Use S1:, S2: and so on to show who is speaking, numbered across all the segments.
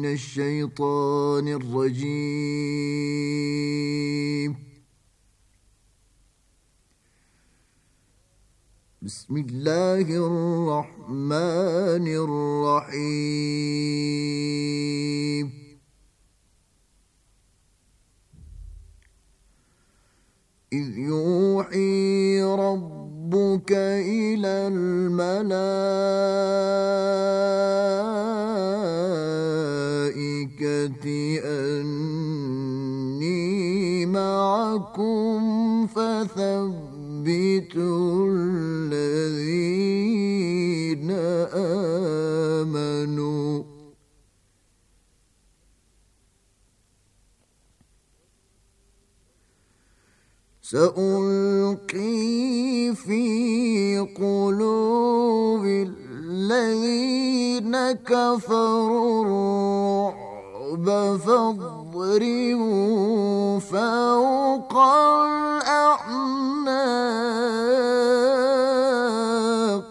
S1: الشيطان الرجيم. بسم الله الرحمن الرحيم. إذ يوحي ربك إلى الملائكة أني معكم فثبتوا الذين آمنوا. سألقي في قلوب الذين كفروا الرعب فاضربوا فوق الأعناق.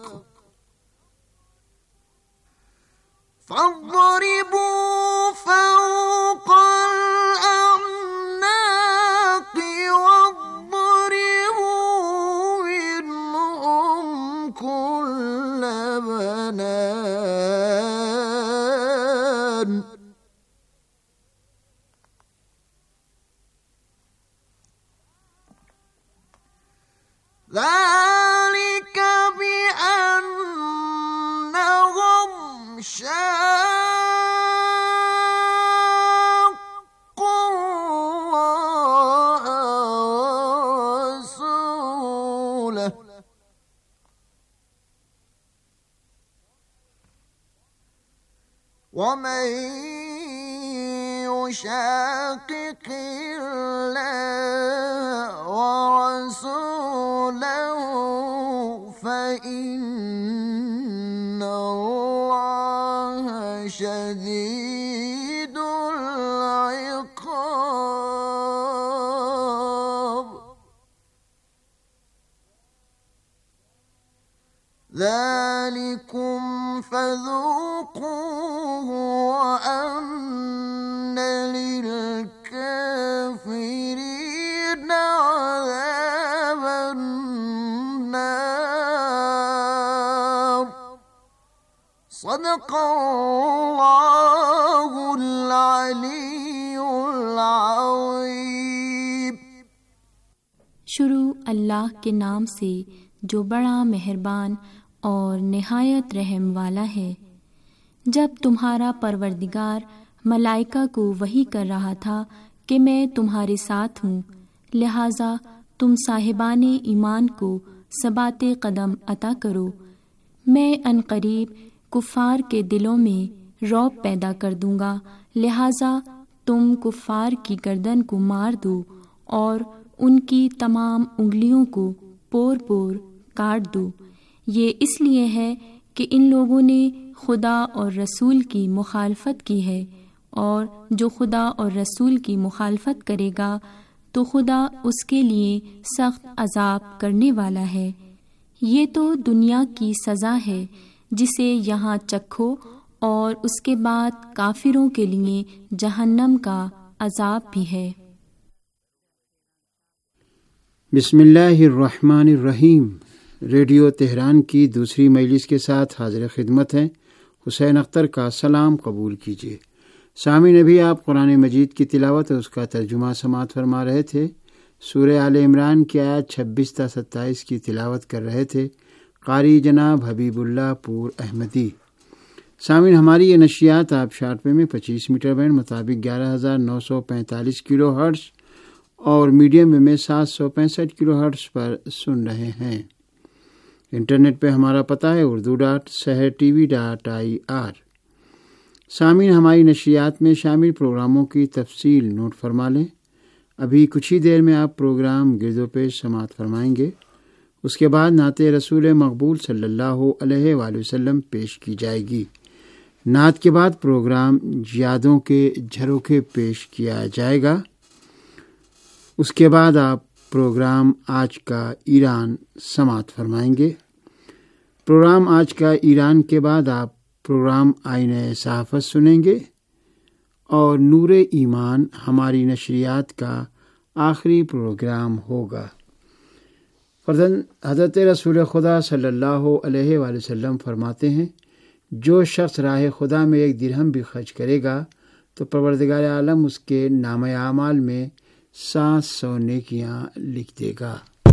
S1: فاضربوا فوق الأعناق واضربوا منهم كل بنان. ذلك بأنهم شاقوا الله ورسوله ومن يشاقق الله ورسوله فإن الله شديد العقاب. ذلكم فذوقوه وأن للكافرين عذاب النار. صدق اللہ العلی العظیم.
S2: شروع اللہ کے نام سے جو بڑا مہربان اور نہایت رحم والا ہے. جب تمہارا پروردگار ملائکہ کو وحی کر رہا تھا کہ میں تمہارے ساتھ ہوں، لہٰذا تم صاحبان ایمان کو ثبات قدم عطا کرو. میں عنقریب کفار کے دلوں میں رعب پیدا کر دوں گا، لہٰذا تم کفار کی گردن کو مار دو اور ان کی تمام انگلیوں کو پور پور کاٹ دو. یہ اس لیے ہے کہ ان لوگوں نے خدا اور رسول کی مخالفت کی ہے، اور جو خدا اور رسول کی مخالفت کرے گا تو خدا اس کے لیے سخت عذاب کرنے والا ہے. یہ تو دنیا کی سزا ہے جسے یہاں چکھو، اور اس کے بعد کافروں کے لیے جہنم کا عذاب بھی ہے.
S3: بسم اللہ الرحمن الرحیم. ریڈیو تہران کی دوسری مجلس کے ساتھ حاضر خدمت ہیں. حسین اختر کا سلام قبول کیجیے. سامعین، ابھی آپ قرآن مجید کی تلاوت اور اس کا ترجمہ سماعت فرما رہے تھے. سورہ آل عمران کی آیات 26 تا 27 کی تلاوت کر رہے تھے قاری جناب حبیب اللہ پور احمدی. سامعین، ہماری یہ نشریات آپ شارٹ ویو میں 25 میٹر بینڈ مطابق 11,945 کلو ہرٹز اور میڈیم ویو میں 765 کلو ہرٹز پر سن رہے ہیں. انٹرنیٹ پہ ہمارا پتہ ہے urdu.sehertv.ir. سامعین، ہماری نشریات میں شامل پروگراموں کی تفصیل نوٹ فرما لیں. ابھی کچھ ہی دیر میں آپ پروگرام گرد و پیش سماعت فرمائیں گے. اس کے بعد نعت رسول مقبول صلی اللہ علیہ وآلہ وسلم پیش کی جائے گی. نعت کے بعد پروگرام یادوں کے جھروکے پیش کیا جائے گا. اس کے بعد آپ پروگرام آج کا ایران سماعت فرمائیں گے. پروگرام آج کا ایران کے بعد آپ پروگرام آئینہ صحافت سنیں گے. اور نور ایمان ہماری نشریات کا آخری پروگرام ہوگا۔ فرزند حضرت رسول خدا صلی اللہ علیہ وآلہ وسلم فرماتے ہیں، جو شخص راہ خدا میں 1 درہم بھی خرچ کرے گا تو پروردگار عالم اس کے نامہ اعمال میں 700 نیکیاں لکھ دے گا۔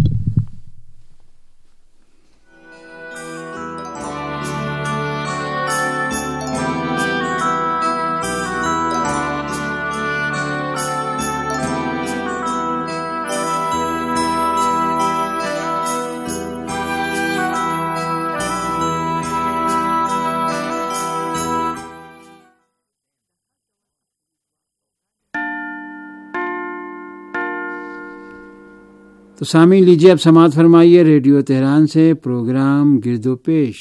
S3: تو سامعین، لیجیے اب سماعت فرمائیے ریڈیو تہران سے پروگرام گرد و پیش۔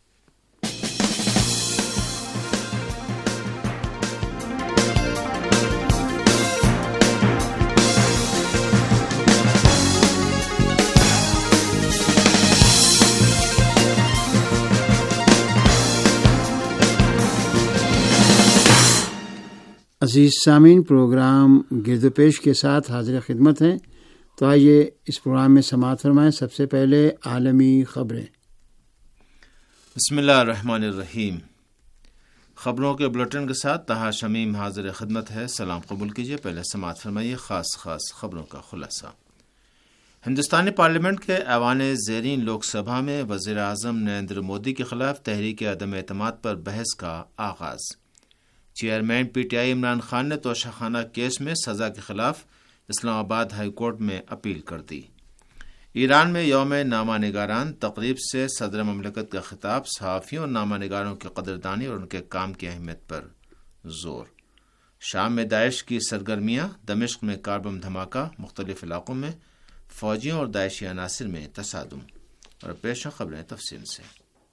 S3: عزیز سامعین، پروگرام گرد و پیش کے ساتھ حاضر خدمت ہیں۔ تو آئیے اس پروگرام میں سماعت فرمائیں۔ سب سے پہلے عالمی خبریں۔
S4: بسم اللہ الرحمن الرحیم۔ خبروں کے بلٹن کے ساتھ طاہر شمیم حاضر خدمت ہے۔ سلام قبول کیجیے۔ پہلے سماعت فرمائیے خاص خبروں کا خلاصہ۔ ہندوستانی پارلیمنٹ کے ایوان زیرین لوک سبھا میں وزیر اعظم نریندر مودی کے خلاف تحریک عدم اعتماد پر بحث کا آغاز۔ چیئرمین پی ٹی آئی عمران خان نے توشہ خانہ کیس میں سزا کے خلاف اسلام آباد ہائی کورٹ میں اپیل کر دی۔ ایران میں یوم نامہ نگاران تقریب سے صدر مملکت کا خطاب، صحافیوں اور نامہ نگاروں کی قدردانی اور ان کے کام کی اہمیت پر زور۔ شام میں داعش کی سرگرمیاں، دمشق میں کار بم دھماکہ، مختلف علاقوں میں فوجیوں اور داعشی عناصر میں تصادم۔ اور پیش خبریں تفصیل سے۔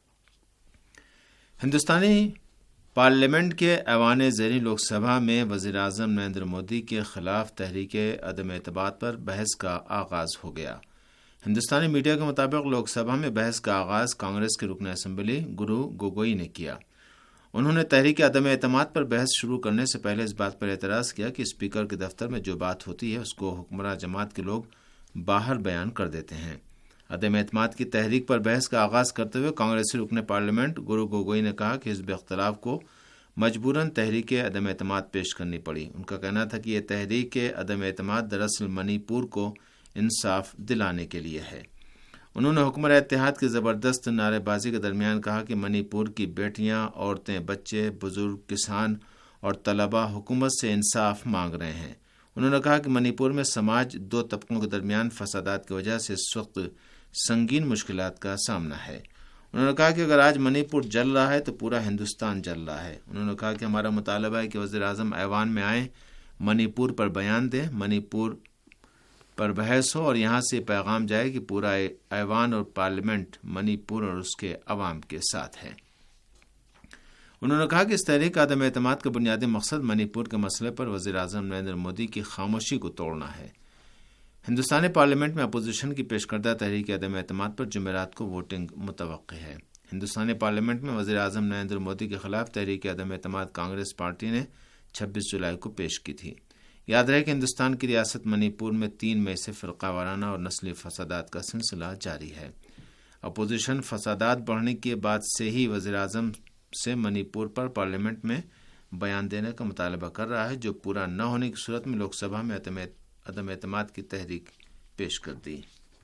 S4: ہندوستانی پارلیمنٹ کے ایوان زیرین لوک سبھا میں وزیر اعظم نریندر مودی کے خلاف تحریک عدم اعتماد پر بحث کا آغاز ہو گیا۔ ہندوستانی میڈیا کے مطابق لوک سبھا میں بحث کا آغاز کانگریس کے رکن اسمبلی گرو گوگوئی نے کیا۔ انہوں نے تحریک عدم اعتماد پر بحث شروع کرنے سے پہلے اس بات پر اعتراض کیا کہ اسپیکر کے دفتر میں جو بات ہوتی ہے اس کو حکمراں جماعت کے لوگ باہر بیان کر دیتے ہیں۔ عدم اعتماد کی تحریک پر بحث کا آغاز کرتے ہوئے کانگریسی رکن پارلیمنٹ گرو گوگوئی نے کہا کہ حزب اختلاف کو مجبوراً تحریک عدم اعتماد پیش کرنی پڑی۔ ان کا کہنا تھا کہ یہ تحریک عدم اعتماد دراصل منی پور کو انصاف دلانے کے لیے ہے۔ انہوں نے حکمراں اتحاد کی زبردست نعرے بازی کے درمیان کہا کہ منی پور کی بیٹیاں، عورتیں، بچے، بزرگ، کسان اور طلباء حکومت سے انصاف مانگ رہے ہیں۔ انہوں نے کہا کہ منی پور میں سماج 2 طبقوں کے درمیان فسادات کی وجہ سے اس وقت سنگین مشکلات کا سامنا ہے۔ انہوں نے کہا کہ اگر آج منی پور جل رہا ہے تو پورا ہندوستان جل رہا ہے۔ انہوں نے کہا کہ ہمارا مطالبہ ہے کہ وزیر اعظم ایوان میں آئیں، منی پور پر بیان دیں، منی پور پر بحث ہو اور یہاں سے پیغام جائے کہ پورا ایوان اور پارلیمنٹ منی پور اور اس کے عوام کے ساتھ ہے۔ انہوں نے کہا کہ اس تحریک عدم اعتماد کا بنیادی مقصد منی پور کے مسئلے پر وزیر اعظم نریندر مودی کی خاموشی کو توڑنا ہے۔ ہندوستانی پارلیمنٹ میں اپوزیشن کی پیش کردہ تحریک عدم اعتماد پر جمعرات کو ووٹنگ متوقع ہے۔ ہندوستانی پارلیمنٹ میں وزیر اعظم نریندر مودی کے خلاف تحریک عدم اعتماد کانگریس پارٹی نے 26 جولائی کو پیش کی تھی۔ یاد رہے کہ ہندوستان کی ریاست منی پور میں 3 مئی سے فرقہ وارانہ اور نسلی فسادات کا سلسلہ جاری ہے۔ اپوزیشن فسادات بڑھنے کے بعد سے ہی وزیر اعظم سے منی پور پر پارلیمنٹ میں بیان دینے کا مطالبہ کر رہا ہے، جو پورا نہ ہونے کی صورت میں لوک سبھا میں عدم اعتماد کی تحریک پیش کر دی۔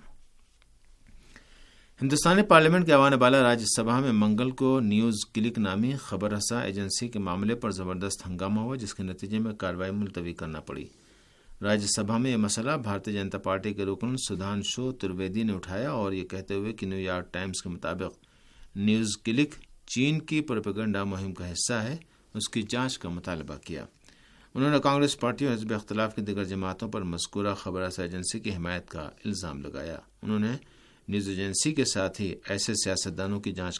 S4: ہندوستانی پارلیمنٹ کے ایوان بالا راجیہ سبھا میں منگل کو نیوز کلک نامی خبر رساں ایجنسی کے معاملے پر زبردست ہنگامہ ہوا، جس کے نتیجے میں کارروائی ملتوی کرنا پڑی۔ راجیہ سبھا میں یہ مسئلہ بھارتیہ جنتا پارٹی کے رکن سدھانشو ترویدی نے اٹھایا اور یہ کہتے ہوئے کہ نیو یارک ٹائمز کے مطابق نیوز کلک چین کی پروپیگنڈا مہم کا حصہ ہے، اس کی جانچ کا مطالبہ کیا۔ انہوں نے کانگریس پارٹی اور حزب اختلاف کی دیگر جماعتوں پر مذکورہ خبر رساں ایجنسی کی حمایت کا الزام لگایا۔ انہوں نے نیوز ایجنسی کے ساتھ ہی ایسے سیاستدانوں کی جانچ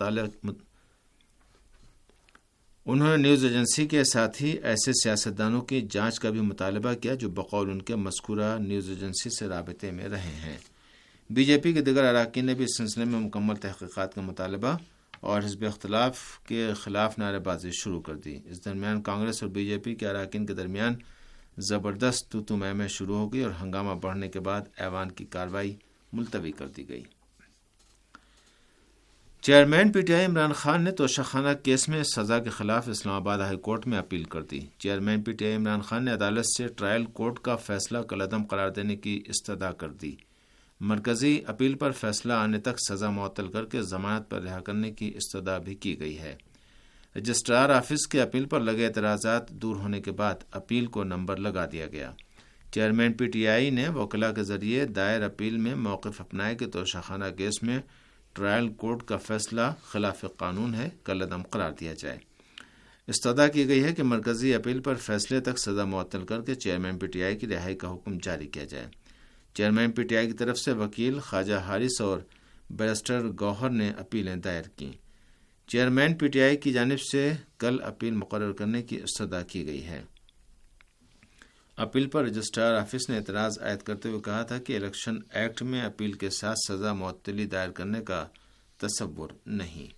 S4: کا بھی مطالبہ کیا جو بقول ان کے مذکورہ نیوز ایجنسی سے رابطے میں رہے ہیں۔ بی جے پی کے دیگر اراکین نے بھی اس سلسلے میں مکمل تحقیقات کا مطالبہ اور حزب اختلاف کے خلاف نعرے بازی شروع کر دی۔ اس درمیان کانگریس اور بی جے پی کے اراکین کے درمیان زبردست تو میں شروع ہو گئی اور ہنگامہ بڑھنے کے بعد ایوان کی کارروائی ملتوی کر دی گئی۔ چیئرمین پی ٹی آئی عمران خان نے توشہ خانہ کیس میں سزا کے خلاف اسلام آباد ہائی کورٹ میں اپیل کر دی۔ چیئرمین پی ٹی آئی عمران خان نے عدالت سے ٹرائل کورٹ کا فیصلہ کالعدم قرار دینے کی استدعا کر دی۔ مرکزی اپیل پر فیصلہ آنے تک سزا معطل کر کے ضمانت پر رہا کرنے کی استدعا بھی کی گئی ہے۔ رجسٹرار آفس کے اپیل پر لگے اعتراضات دور ہونے کے بعد اپیل کو نمبر لگا دیا گیا۔ چیئرمین پی ٹی آئی نے وکلاء کے ذریعے دائر اپیل میں موقف اپنائے کہ توشہ خانہ کیس میں ٹرائل کورٹ کا فیصلہ خلاف قانون ہے، کالعدم قرار دیا جائے۔ استدعا کی گئی ہے کہ مرکزی اپیل پر فیصلے تک سزا معطل کر کے چیئرمین پی ٹی آئی کی رہائی کا حکم جاری کیا جائے۔ چیئرمین پی ٹی آئی کی طرف سے وکیل خواجہ حارث اور بیرسٹر گوہر نے اپیلیں دائر کیں۔ چیئرمین پی ٹی آئی کی جانب سے کل اپیل مقرر کرنے کی استدعا کی گئی ہے۔ اپیل پر رجسٹرار آفس نے اعتراض عائد کرتے ہوئے کہا تھا کہ الیکشن ایکٹ میں اپیل کے ساتھ سزا معطلی دائر کرنے کا تصور نہیں۔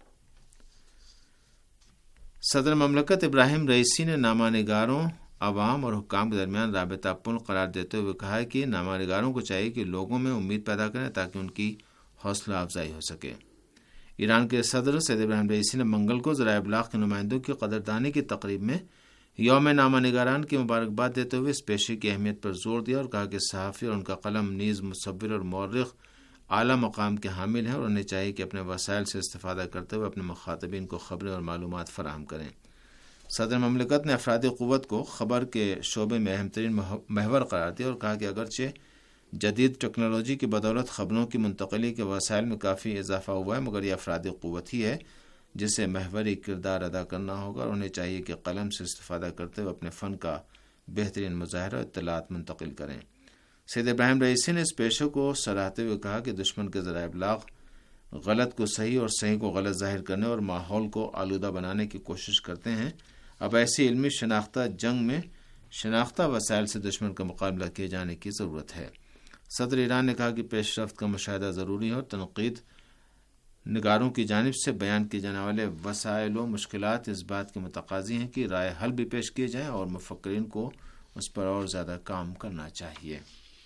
S4: صدر مملکت ابراہیم رئیسی نے نامہ نگاروں، عوام اور حکام کے درمیان رابطہ پل قرار دیتے ہوئے کہا ہے کہ نامہ نگاروں کو چاہیے کہ لوگوں میں امید پیدا کریں تاکہ ان کی حوصلہ افزائی ہو سکے۔ ایران کے صدر سید ابراہیم رئیسی نے منگل کو ذرائع ابلاغ کے نمائندوں کی قدردانی کی تقریب میں یوم نامہ نگاران کی مبارکباد دیتے ہوئے اس پیشے کی اہمیت پر زور دیا اور کہا کہ صحافی اور ان کا قلم نیز مصور اور مورخ اعلیٰ مقام کے حامل ہیں اور انہیں چاہیے کہ اپنے وسائل سے استفادہ کرتے ہوئے اپنے مخاطبین کو خبریں اور معلومات فراہم کریں۔ صدر مملکت نے افرادی قوت کو خبر کے شعبے میں اہم ترین محور قرار دیا اور کہا کہ اگرچہ جدید ٹیکنالوجی کی بدولت خبروں کی منتقلی کے وسائل میں کافی اضافہ ہوا ہے، مگر یہ افرادی قوت ہی ہے جسے محوری کردار ادا کرنا ہوگا اور انہیں چاہیے کہ قلم سے استفادہ کرتے ہوئے اپنے فن کا بہترین مظاہرہ اور اطلاعات منتقل کریں۔ سید ابراہیم رئیسی نے اس پیشے کو سراہتے ہوئے کہا کہ دشمن کے ذرائع ابلاغ غلط کو صحیح اور صحیح کو غلط ظاہر کرنے اور ماحول کو آلودہ بنانے کی کوشش کرتے ہیں۔ اب ایسی علمی شناختہ جنگ میں شناختہ وسائل سے دشمن کا مقابلہ کیے جانے کی ضرورت ہے۔ صدر ایران نے کہا کہ پیش رفت کا مشاہدہ ضروری ہے اور تنقید نگاروں کی جانب سے بیان کیے جانے والے وسائل و مشکلات اس بات کے متقاضی ہیں کہ رائے حل بھی پیش کیے جائیں اور مفکرین کو اس پر اور زیادہ کام کرنا چاہیے۔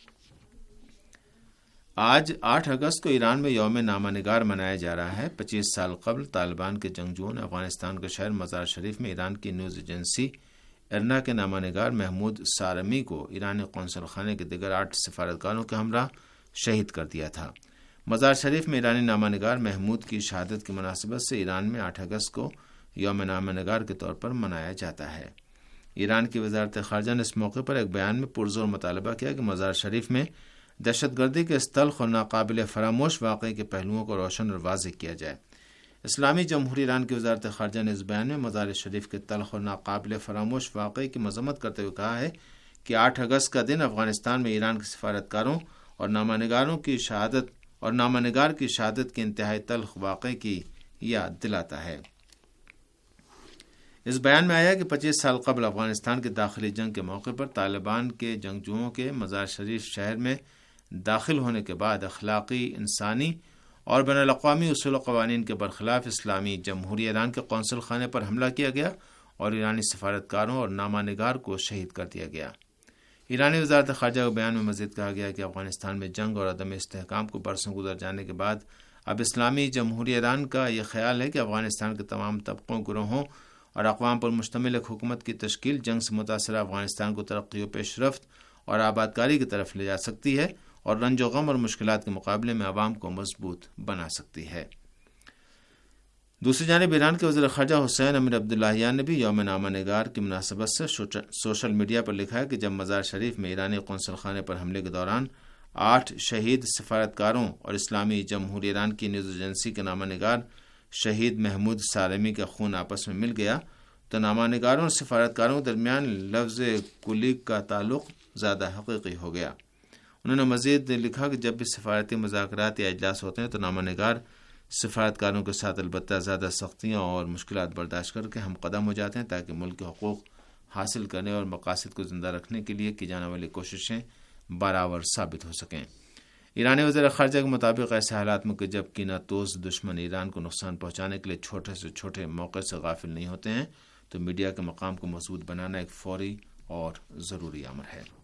S4: آج 8 اگست کو ایران میں یوم نامہ نگار منایا جا رہا ہے۔ 25 سال قبل طالبان کے جنگجوؤں نے افغانستان کے شہر مزار شریف میں ایران کی نیوز ایجنسی ارنا کے نامہ نگار محمود سارمی کو ایرانی قونصل خانے کے دیگر 8 سفارتکاروں کے ہمراہ شہید کر دیا تھا۔ مزار شریف میں ایرانی نامہ نگار محمود کی شہادت کی مناسبت سے ایران میں 8 اگست کو یوم نامہ نگار کے طور پر منایا جاتا ہے۔ ایران کی وزارت خارجہ نے اس موقع پر ایک بیان میں پرزور مطالبہ کیا کہ مزار شریف میں دہشت گردی کے اس تلخ اور ناقابل فراموش واقعے کے پہلوؤں کو روشن اور واضح کیا جائے۔ اسلامی جمہوریہ ایران کی وزارت خارجہ نے اس بیان میں مزار شریف کے تلخ اور ناقابل فراموش واقعے کی مذمت کرتے ہوئے کہا ہے کہ 8 اگست کا دن افغانستان میں ایران کے سفارتکاروں اور نامہ نگار کی شہادت کے انتہائی تلخ واقعے کی یاد دلاتا ہے۔ اس بیان میں آیا کہ 25 سال قبل افغانستان کے داخلی جنگ کے موقع پر طالبان کے جنگجوؤں کے مزار شریف شہر میں داخل ہونے کے بعد اخلاقی، انسانی اور بین الاقوامی اصول و قوانین کے برخلاف اسلامی جمہوریہ ایران کے قونصل خانے پر حملہ کیا گیا اور ایرانی سفارتکاروں اور نامہ نگار کو شہید کر دیا گیا۔ ایرانی وزارت خارجہ کے بیان میں مزید کہا گیا کہ افغانستان میں جنگ اور عدم استحکام کو برسوں گزر جانے کے بعد اب اسلامی جمہوریہ ایران کا یہ خیال ہے کہ افغانستان کے تمام طبقوں، گروہوں اور اقوام پر مشتمل ایک حکومت کی تشکیل جنگ سے متاثرہ افغانستان کو ترقی و پیش رفت اور آبادکاری کی طرف لے جا سکتی ہے اور رنج و غم اور مشکلات کے مقابلے میں عوام کو مضبوط بنا سکتی ہے۔ دوسری جانب ایران کے وزیر خارجہ حسین امیر عبداللہیان نے بھی یوم نامہ نگار کی مناسبت سے سوشل میڈیا پر لکھا ہے کہ جب مزار شریف میں ایرانی قونصل خانے پر حملے کے دوران 8 شہید سفارتکاروں اور اسلامی جمہوریہ ایران کی نیوز ایجنسی کے نامہ نگار شہید محمود سارمی کا خون آپس میں مل گیا تو نامہ نگاروں اور سفارتکاروں کے درمیان لفظ کلیگ کا تعلق زیادہ حقیقی ہو گیا۔ انہوں نے مزید لکھا کہ جب بھی سفارتی مذاکرات یا اجلاس ہوتے ہیں تو نامہ نگار سفارتکاروں کے ساتھ البتہ زیادہ سختیاں اور مشکلات برداشت کر کے ہم قدم ہو جاتے ہیں تاکہ ملک کے حقوق حاصل کرنے اور مقاصد کو زندہ رکھنے کے لیے کی جانے والی کوششیں برابر ثابت ہو سکیں۔ ایرانی وزیر خارجہ کے مطابق ایسے حالات میں کہ جب کینہ توز دشمن ایران کو نقصان پہنچانے کے لیے چھوٹے سے چھوٹے موقع سے غافل نہیں ہوتے ہیں تو میڈیا کے مقام کو مضبوط بنانا ایک فوری اور ضروری امر ہے۔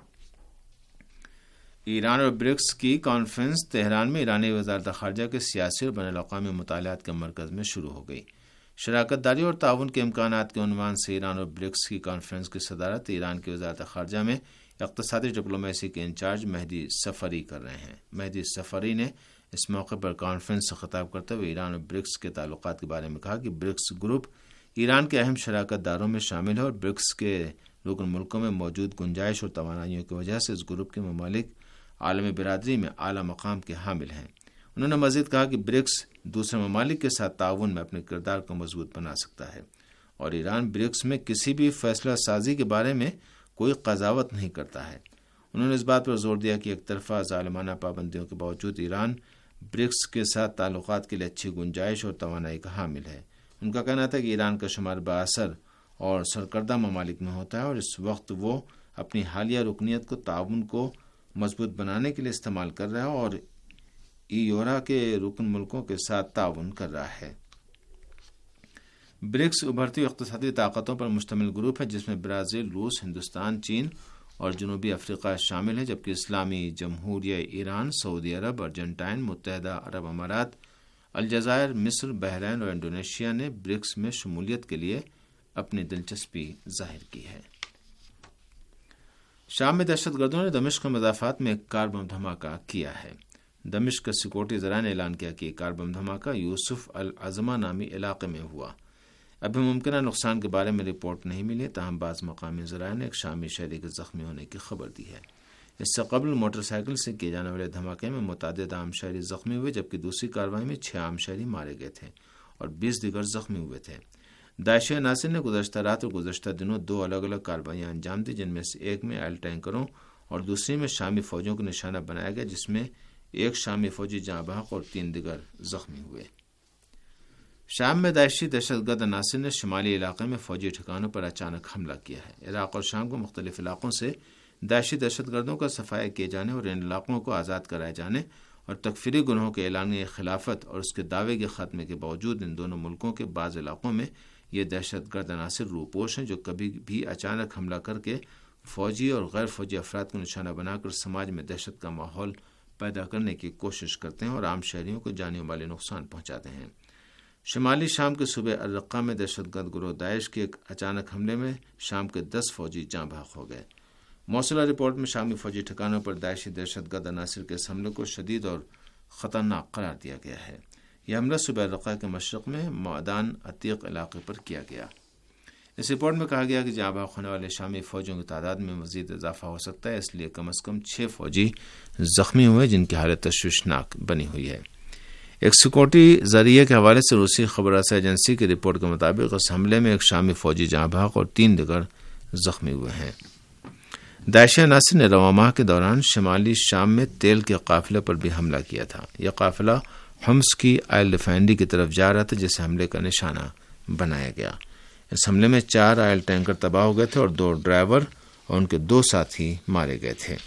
S4: ایران اور برکس کی کانفرنس تہران میں ایرانی وزارت خارجہ کے سیاسی اور بین الاقوامی مطالعات کے مرکز میں شروع ہو گئی۔ شراکت داری اور تعاون کے امکانات کے عنوان سے ایران اور برکس کی کانفرنس کی صدارت ایران کی وزارت خارجہ میں اقتصادی ڈپلومیسی کے انچارج مہدی سفری کر رہے ہیں۔ مہدی سفری نے اس موقع پر کانفرنس سے خطاب کرتے ہوئے ایران اور برکس کے تعلقات کے بارے میں کہا کہ برکس گروپ ایران کے اہم شراکت داروں میں شامل ہے اور برکس کے رکن ملکوں میں موجود گنجائش اور توانائیوں کی وجہ سے اس گروپ کے ممالک عالمی برادری میں اعلیٰ مقام کے حامل ہیں۔ انہوں نے مزید کہا کہ برکس دوسرے ممالک کے ساتھ تعاون میں اپنے کردار کو مضبوط بنا سکتا ہے اور ایران برکس میں کسی بھی فیصلہ سازی کے بارے میں کوئی قضاوت نہیں کرتا ہے۔ انہوں نے اس بات پر زور دیا کہ ایک طرفہ ظالمانہ پابندیوں کے باوجود ایران برکس کے ساتھ تعلقات کے لیے اچھی گنجائش اور توانائی کا حامل ہے۔ ان کا کہنا تھا کہ ایران کا شمار بااثر اور سرکردہ ممالک میں ہوتا ہے اور اس وقت وہ اپنی حالیہ رکنیت کو تعاون کو مضبوط بنانے کے لیے استعمال کر رہا ہے اور ایورا کے رکن ملکوں کے ساتھ تعاون کر رہا ہے۔ برکس ابھرتی اقتصادی طاقتوں پر مشتمل گروپ ہے جس میں برازیل، روس، ہندوستان، چین اور جنوبی افریقہ شامل ہیں، جبکہ اسلامی جمہوریہ ایران، سعودی عرب، ارجنٹائن، متحدہ عرب امارات، الجزائر، مصر، بحرین اور انڈونیشیا نے برکس میں شمولیت کے لیے اپنی دلچسپی ظاہر کی ہے۔ شام میں دہشت گردوں نے دمشق کے مضافات میں ایک کار بم دھماکہ کیا ہے۔ دمشق کے سیکورٹی ذرائع نے اعلان کیا کہ یہ کار بم دھماکہ یوسف العظمہ نامی علاقے میں ہوا۔ ابھی ممکنہ نقصان کے بارے میں رپورٹ نہیں ملی، تاہم بعض مقامی ذرائع نے ایک شامی شہری کے زخمی ہونے کی خبر دی ہے۔ اس سے قبل موٹر سائیکل سے کیے جانے والے دھماکے میں متعدد عام شہری زخمی ہوئے، جبکہ دوسری کارروائی میں 6 عام شہری مارے گئے تھے اور 20 دیگر زخمی ہوئے تھے۔ داعش عناصر نے گزشتہ رات اور گزشتہ دنوں 2 الگ الگ کارروائیاں انجام دی، جن میں سے ایک میں آئل ٹینکروں اور دوسری میں شامی فوجوں کو نشانہ بنایا گیا، جس میں ایک شامی فوجی جاں بحق اور 3 دیگر زخمی ہوئے۔ شام میں داعشی دہشت گرد عناصر نے شمالی علاقے میں فوجی ٹھکانوں پر اچانک حملہ کیا ہے۔ عراق اور شام کو مختلف علاقوں سے داعشی دہشت گردوں کا صفایا کیے جانے اور ان علاقوں کو آزاد کرائے جانے اور تکفیری گروہوں کے اعلانیہ خلافت اور اس کے دعوے کے خاتمے کے باوجود ان دونوں ملکوں کے بعض علاقوں میں یہ دہشت گرد عناصر روپوش ہیں، جو کبھی بھی اچانک حملہ کر کے فوجی اور غیر فوجی افراد کو نشانہ بنا کر سماج میں دہشت کا ماحول پیدا کرنے کی کوشش کرتے ہیں اور عام شہریوں کو جانی مالی نقصان پہنچاتے ہیں۔ شمالی شام کے صوبے الرقہ میں دہشت گرد گروہ داعش کے ایک اچانک حملے میں شام کے 10 فوجی جاں بحق ہو گئے۔ موصولہ رپورٹ میں شامی فوجی ٹھکانوں پر داعشی دہشت گرد عناصر کے اس حملے کو شدید اور خطرناک قرار دیا گیا ہے۔ یہ حملہ صوبہ الرقہ کے مشرق میں معدان عتیق علاقے پر کیا گیا۔ اس رپورٹ میں کہا گیا کہ جاں بحق ہونے والے شامی فوجیوں کی تعداد میں مزید اضافہ ہو سکتا ہے، اس لیے کم از کم 6 فوجی زخمی ہوئے، جن کی حالت تشویشناک بنی ہوئی ہے۔ ایک سیکورٹی ذریعے کے حوالے سے روسی خبر رساں ایجنسی کی رپورٹ کے مطابق اس حملے میں ایک شامی فوجی جاں بحق اور 3 دیگر زخمی ہوئے ہیں۔ داعشی عناصر نے رواں ماہ کے دوران شمالی شام میں تیل کے قافلے پر بھی حملہ کیا تھا۔ یہ قافلہ حمص کی آئل ریفائنری کی طرف جا رہا تھا، جسے حملے کا نشانہ بنایا گیا۔ اس حملے میں 4 آئل ٹینکر تباہ ہو گئے تھے اور 2 ڈرائیور اور ان کے 2 ساتھی مارے گئے تھے۔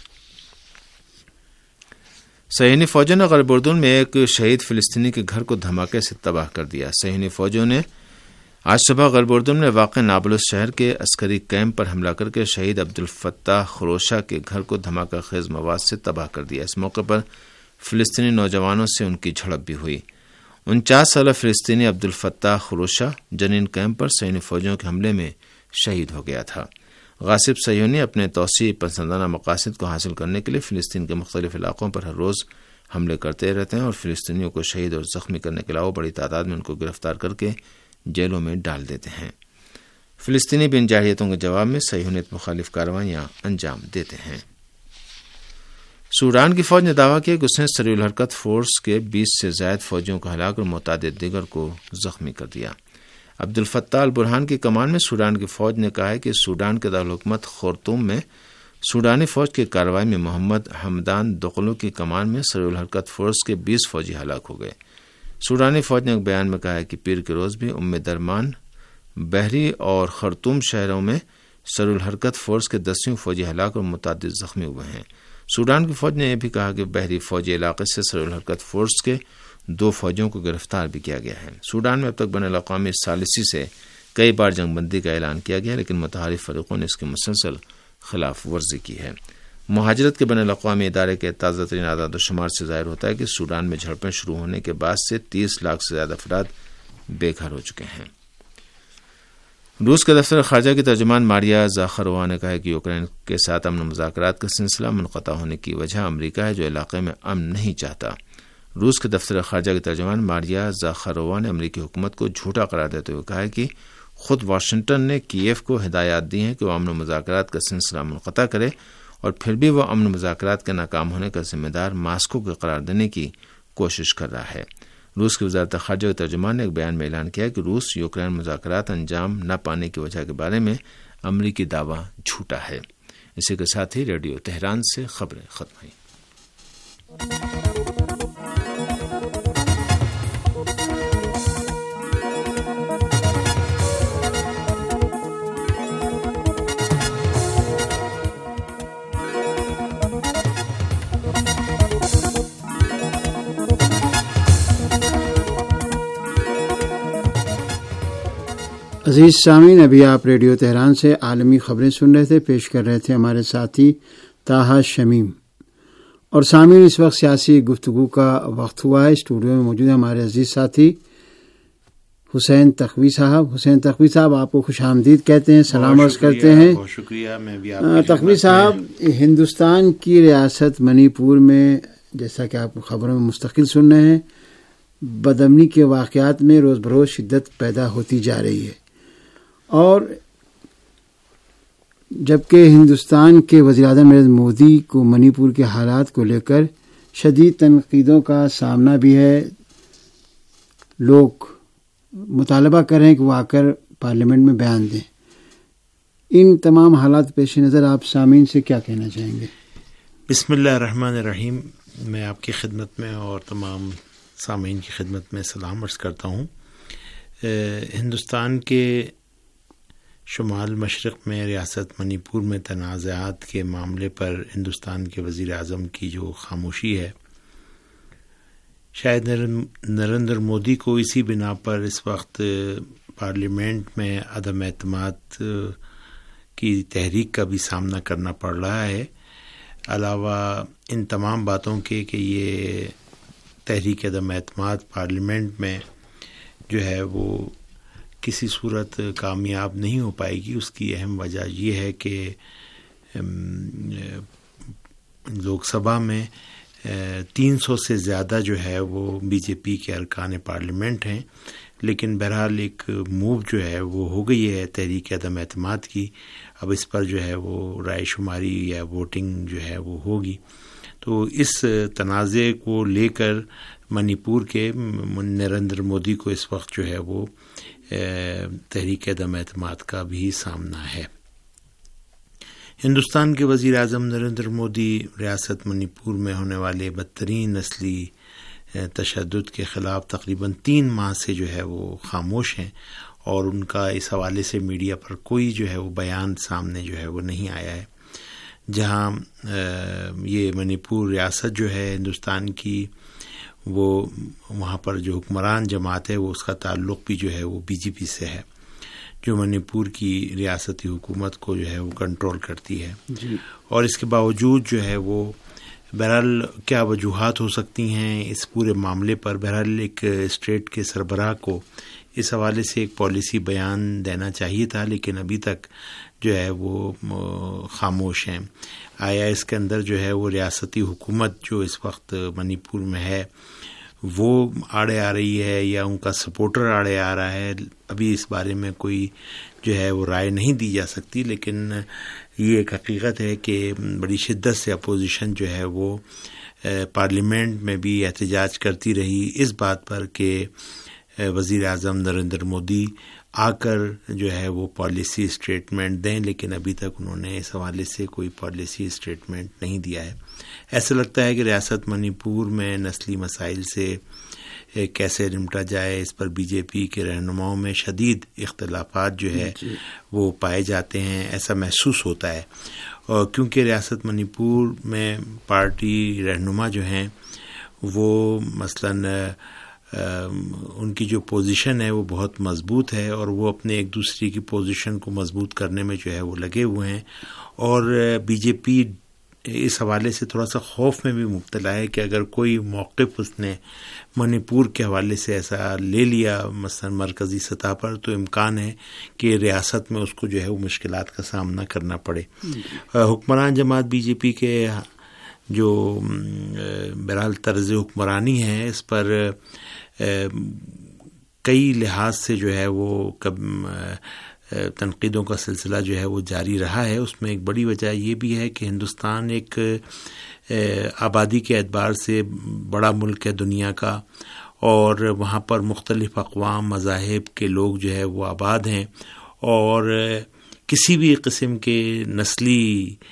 S4: صہیونی فوجوں نے غرب اردن میں ایک شہید فلسطینی کے گھر کو دھماکے سے تباہ کر دیا۔ صہیونی فوجوں نے آج صبح غرب اردن میں واقع نابلس شہر کے عسکری کیمپ پر حملہ کر کے شہید عبدالفتاح خروشہ کے گھر کو دھماکہ خیز مواد سے تباہ کر دیا۔ اس موقع پر فلسطینی نوجوانوں سے ان کی جھڑپ بھی ہوئی۔ 49 سالہ فلسطینی عبدالفتاح خروشہ جنین کیمپ پر صہیونی فوجوں کے حملے میں شہید ہو گیا تھا۔ غاصب صہیونی اپنے توسیع پسندانہ مقاصد کو حاصل کرنے کے لیے فلسطین کے مختلف علاقوں پر ہر روز حملے کرتے رہتے ہیں اور فلسطینیوں کو شہید اور زخمی کرنے کے علاوہ بڑی تعداد میں ان کو گرفتار کر کے جیلوں میں ڈال دیتے ہیں۔ فلسطینی بھی ان جارحیتوں کے جواب میں صہیونیت مخالف کارروائیاں انجام دیتے ہیں۔ سوڈان کی فوج نے دعویٰ کیا کہ اس نے سریع الحرکت فورس کے 20 سے زائد فوجیوں کو ہلاک اور متعدد دیگر کو زخمی کر دیا۔ عبدالفتاح البرہان کی کمان میں سوڈان کی فوج نے کہا ہے کہ سوڈان کے دارالحکومت خرطوم میں سوڈانی فوج کی کارروائی میں محمد حمدان دقلو کی کمان میں سریع الحرکت فورس کے 20 فوجی ہلاک ہو گئے۔ سوڈانی فوج نے ایک بیان میں کہا ہے کہ پیر کے روز بھی ام درمان، بحری اور خرطوم شہروں میں سریع الحرکت فورس کے 10 فوجی ہلاک اور متعدد زخمی ہوئے ہیں۔ سوڈان کی فوج نے یہ بھی کہا کہ بحری فوجی علاقے سے سریع الحرکت فورس کے 2 فوجیوں کو گرفتار بھی کیا گیا ہے۔ سوڈان میں اب تک بین الاقوامی ثالثی سے کئی بار جنگ بندی کا اعلان کیا گیا، لیکن متحالف فریقوں نے اس کی مسلسل خلاف ورزی کی ہے۔ مہاجرت کے بین الاقوامی ادارے کے تازہ ترین اعداد و شمار سے ظاہر ہوتا ہے کہ سوڈان میں جھڑپیں شروع ہونے کے بعد سے 30 لاکھ سے زیادہ افراد بے گھر ہو چکے ہیں۔ روس کے دفتر خارجہ کی ترجمان ماریا زاخرووا نے کہا ہے کہ یوکرین کے ساتھ امن مذاکرات کا سلسلہ منقطع ہونے کی وجہ امریکہ ہے، جو علاقے میں امن نہیں چاہتا۔ روس کے دفتر خارجہ کی ترجمان ماریا زاخرووا نے امریکی حکومت کو جھوٹا قرار دیتے ہوئے کہا ہے کہ خود واشنگٹن نے کیف کو ہدایات دی ہیں کہ وہ امن و مذاکرات کا سلسلہ منقطع کرے، اور پھر بھی وہ امن و مذاکرات کے ناکام ہونے کا ذمہ دار ماسکو کو قرار دینے کی کوشش کر رہا ہے۔ روس کی وزارت خارجہ کے ترجمان نے ایک بیان میں اعلان کیا کہ روس یوکرین مذاکرات انجام نہ پانے کی وجہ کے بارے میں امریکی دعویٰ جھوٹا ہے۔ اسی کے ساتھ ہی ریڈیو تہران سے خبریں ختم ہوئیں۔
S3: عزیز سامعین، ابھی آپ ریڈیو تہران سے عالمی خبریں سن رہے تھے، پیش کر رہے تھے ہمارے ساتھی طاہا شمیم۔ اور سامعین، اس وقت سیاسی گفتگو کا وقت ہوا ہے۔ اسٹوڈیو میں موجود ہیں ہمارے عزیز ساتھی حسین تقوی صاحب۔ حسین تقوی صاحب، آپ کو خوش آمدید کہتے ہیں، سلام عرض کرتے ہیں۔
S5: بہت شکریہ۔ میں بھی آپ
S3: تقوی صاحب، ہندوستان کی ریاست منی پور میں جیسا کہ آپ خبروں میں مستقل سن رہے ہیں، بدامنی کے واقعات میں روز بروز شدت پیدا ہوتی جا رہی ہے، اور جبکہ ہندوستان کے وزیر اعظم نریندر مودی کو منی پور کے حالات کو لے کر شدید تنقیدوں کا سامنا بھی ہے، لوگ مطالبہ کر رہے ہیں کہ وہ آ کر پارلیمنٹ میں بیان دیں۔ ان تمام حالات پیش نظر آپ سامعین سے کیا کہنا چاہیں گے؟
S5: بسم اللہ الرحمن الرحیم۔ میں آپ کی خدمت میں اور تمام سامعین کی خدمت میں سلام عرض کرتا ہوں۔ ہندوستان کے شمال مشرق میں ریاست منی پور میں تنازعات کے معاملے پر ہندوستان کے وزیر اعظم کی جو خاموشی ہے، شاید نریندر مودی کو اسی بنا پر اس وقت پارلیمنٹ میں عدم اعتماد کی تحریک کا بھی سامنا کرنا پڑ رہا ہے، علاوہ ان تمام باتوں کے کہ یہ تحریک عدم اعتماد پارلیمنٹ میں جو ہے وہ کسی صورت کامیاب نہیں ہو پائے گی۔ اس کی اہم وجہ یہ ہے کہ لوک سبھا میں 300 سے زیادہ جو ہے وہ بی جے پی کے ارکان پارلیمنٹ ہیں، لیکن بہرحال ایک موو جو ہے وہ ہو گئی ہے تحریک عدم اعتماد کی۔ اب اس پر جو ہے وہ رائے شماری یا ووٹنگ جو ہے وہ ہوگی۔ تو اس تنازع کو لے کر منی پور کے نریندر مودی کو اس وقت جو ہے وہ تحریک عدم اعتماد کا بھی سامنا ہے۔ ہندوستان کے وزیر اعظم نریندر مودی ریاست منی پور میں ہونے والے بدترین نسلی تشدد کے خلاف تقریباً 3 ماہ سے جو ہے وہ خاموش ہیں، اور ان کا اس حوالے سے میڈیا پر کوئی جو ہے وہ بیان سامنے جو ہے وہ نہیں آیا ہے۔ جہاں یہ منی پور ریاست جو ہے ہندوستان کی، وہ وہاں پر جو حکمران جماعت ہے وہ اس کا تعلق بھی جو ہے وہ بی جے پی سے ہے، جو منی پور کی ریاستی حکومت کو جو ہے وہ کنٹرول کرتی ہے جی۔ اور اس کے باوجود جو ہے وہ بہرحال کیا وجوہات ہو سکتی ہیں اس پورے معاملے پر، بہرحال ایک اسٹیٹ کے سربراہ کو اس حوالے سے ایک پالیسی بیان دینا چاہیے تھا، لیکن ابھی تک جو ہے وہ خاموش ہیں۔ آیا اس کے اندر جو ہے وہ ریاستی حکومت جو اس وقت منی پور میں ہے وہ آڑے آ رہی ہے یا ان کا سپورٹر آڑے آ رہا ہے، ابھی اس بارے میں کوئی جو ہے وہ رائے نہیں دی جا سکتی، لیکن یہ ایک حقیقت ہے کہ بڑی شدت سے اپوزیشن جو ہے وہ پارلیمنٹ میں بھی احتجاج کرتی رہی اس بات پر کہ وزیر اعظم نریندر مودی آ کر جو ہے وہ پالیسی اسٹیٹمنٹ دیں، لیکن ابھی تک انہوں نے اس حوالے سے کوئی پالیسی اسٹیٹمنٹ نہیں دیا ہے۔ ایسا لگتا ہے کہ ریاست منی پور میں نسلی مسائل سے کیسے نمٹا جائے، اس پر بی جے پی کے رہنماؤں میں شدید اختلافات جو ہے وہ پائے جاتے ہیں، ایسا محسوس ہوتا ہے. اور کیونکہ ریاست منی پور میں پارٹی رہنما جو ہیں وہ مثلاً ان کی جو پوزیشن ہے وہ بہت مضبوط ہے، اور وہ اپنے ایک دوسرے کی پوزیشن کو مضبوط کرنے میں جو ہے وہ لگے ہوئے ہیں. اور بی جے پی اس حوالے سے تھوڑا سا خوف میں بھی مبتلا ہے کہ اگر کوئی موقف اس نے منی پور کے حوالے سے ایسا لے لیا مثلا مرکزی سطح پر، تو امکان ہے کہ ریاست میں اس کو جو ہے وہ مشکلات کا سامنا کرنا پڑے. حکمران جماعت بی جے پی کے جو بہرحال طرز حکمرانی ہے، اس پر کئی لحاظ سے جو ہے وہ تنقیدوں کا سلسلہ جو ہے وہ جاری رہا ہے. اس میں ایک بڑی وجہ یہ بھی ہے کہ ہندوستان ایک آبادی کے اعتبار سے بڑا ملک ہے دنیا کا، اور وہاں پر مختلف اقوام مذاہب کے لوگ جو ہے وہ آباد ہیں، اور کسی بھی قسم کے نسلی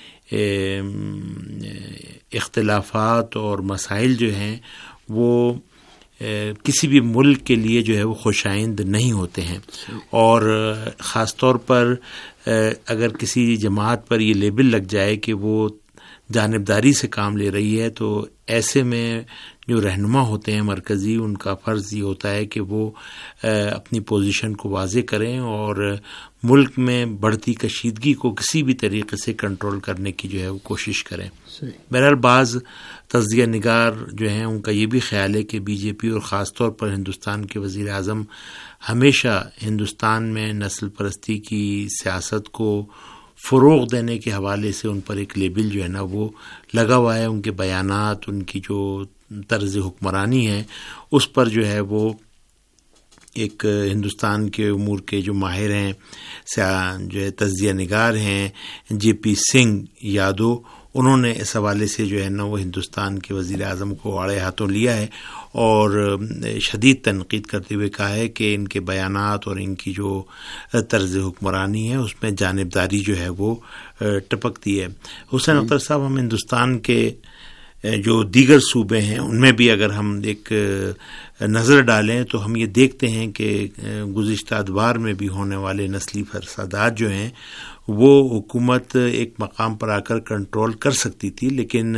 S5: اختلافات اور مسائل جو ہیں وہ کسی بھی ملک کے لیے جو ہے وہ خوشائند نہیں ہوتے ہیں. اور خاص طور پر اگر کسی جماعت پر یہ لیبل لگ جائے کہ وہ جانبداری سے کام لے رہی ہے، تو ایسے میں جو رہنما ہوتے ہیں مرکزی، ان کا فرض یہ ہوتا ہے کہ وہ اپنی پوزیشن کو واضح کریں اور ملک میں بڑھتی کشیدگی کو کسی بھی طریقے سے کنٹرول کرنے کی جو ہے وہ کوشش کریں. بہرحال بعض تجزیہ نگار جو ہیں ان کا یہ بھی خیال ہے کہ بی جے پی اور خاص طور پر ہندوستان کے وزیر اعظم ہمیشہ ہندوستان میں نسل پرستی کی سیاست کو فروغ دینے کے حوالے سے ان پر ایک لیبل جو ہے نا وہ لگا ہوا ہے. ان کے بیانات، ان کی جو طرز حکمرانی ہے، اس پر جو ہے وہ ایک ہندوستان کے امور کے جو ماہر ہیں، جو ہے تجزیہ نگار ہیں، جے پی سنگھ یادو، انہوں نے اس حوالے سے جو ہے نا وہ ہندوستان کے وزیر اعظم کو آڑے ہاتھوں لیا ہے اور شدید تنقید کرتے ہوئے کہا ہے کہ ان کے بیانات اور ان کی جو طرز حکمرانی ہے اس میں جانبداری جو ہے وہ ٹپکتی ہے. حسین اختر صاحب، ہم ہندوستان کے جو دیگر صوبے ہیں ان میں بھی اگر ہم ایک نظر ڈالیں تو ہم یہ دیکھتے ہیں کہ گزشتہ ادوار میں بھی ہونے والے نسلی فسادات جو ہیں وہ حکومت ایک مقام پر آ کر کنٹرول کر سکتی تھی، لیکن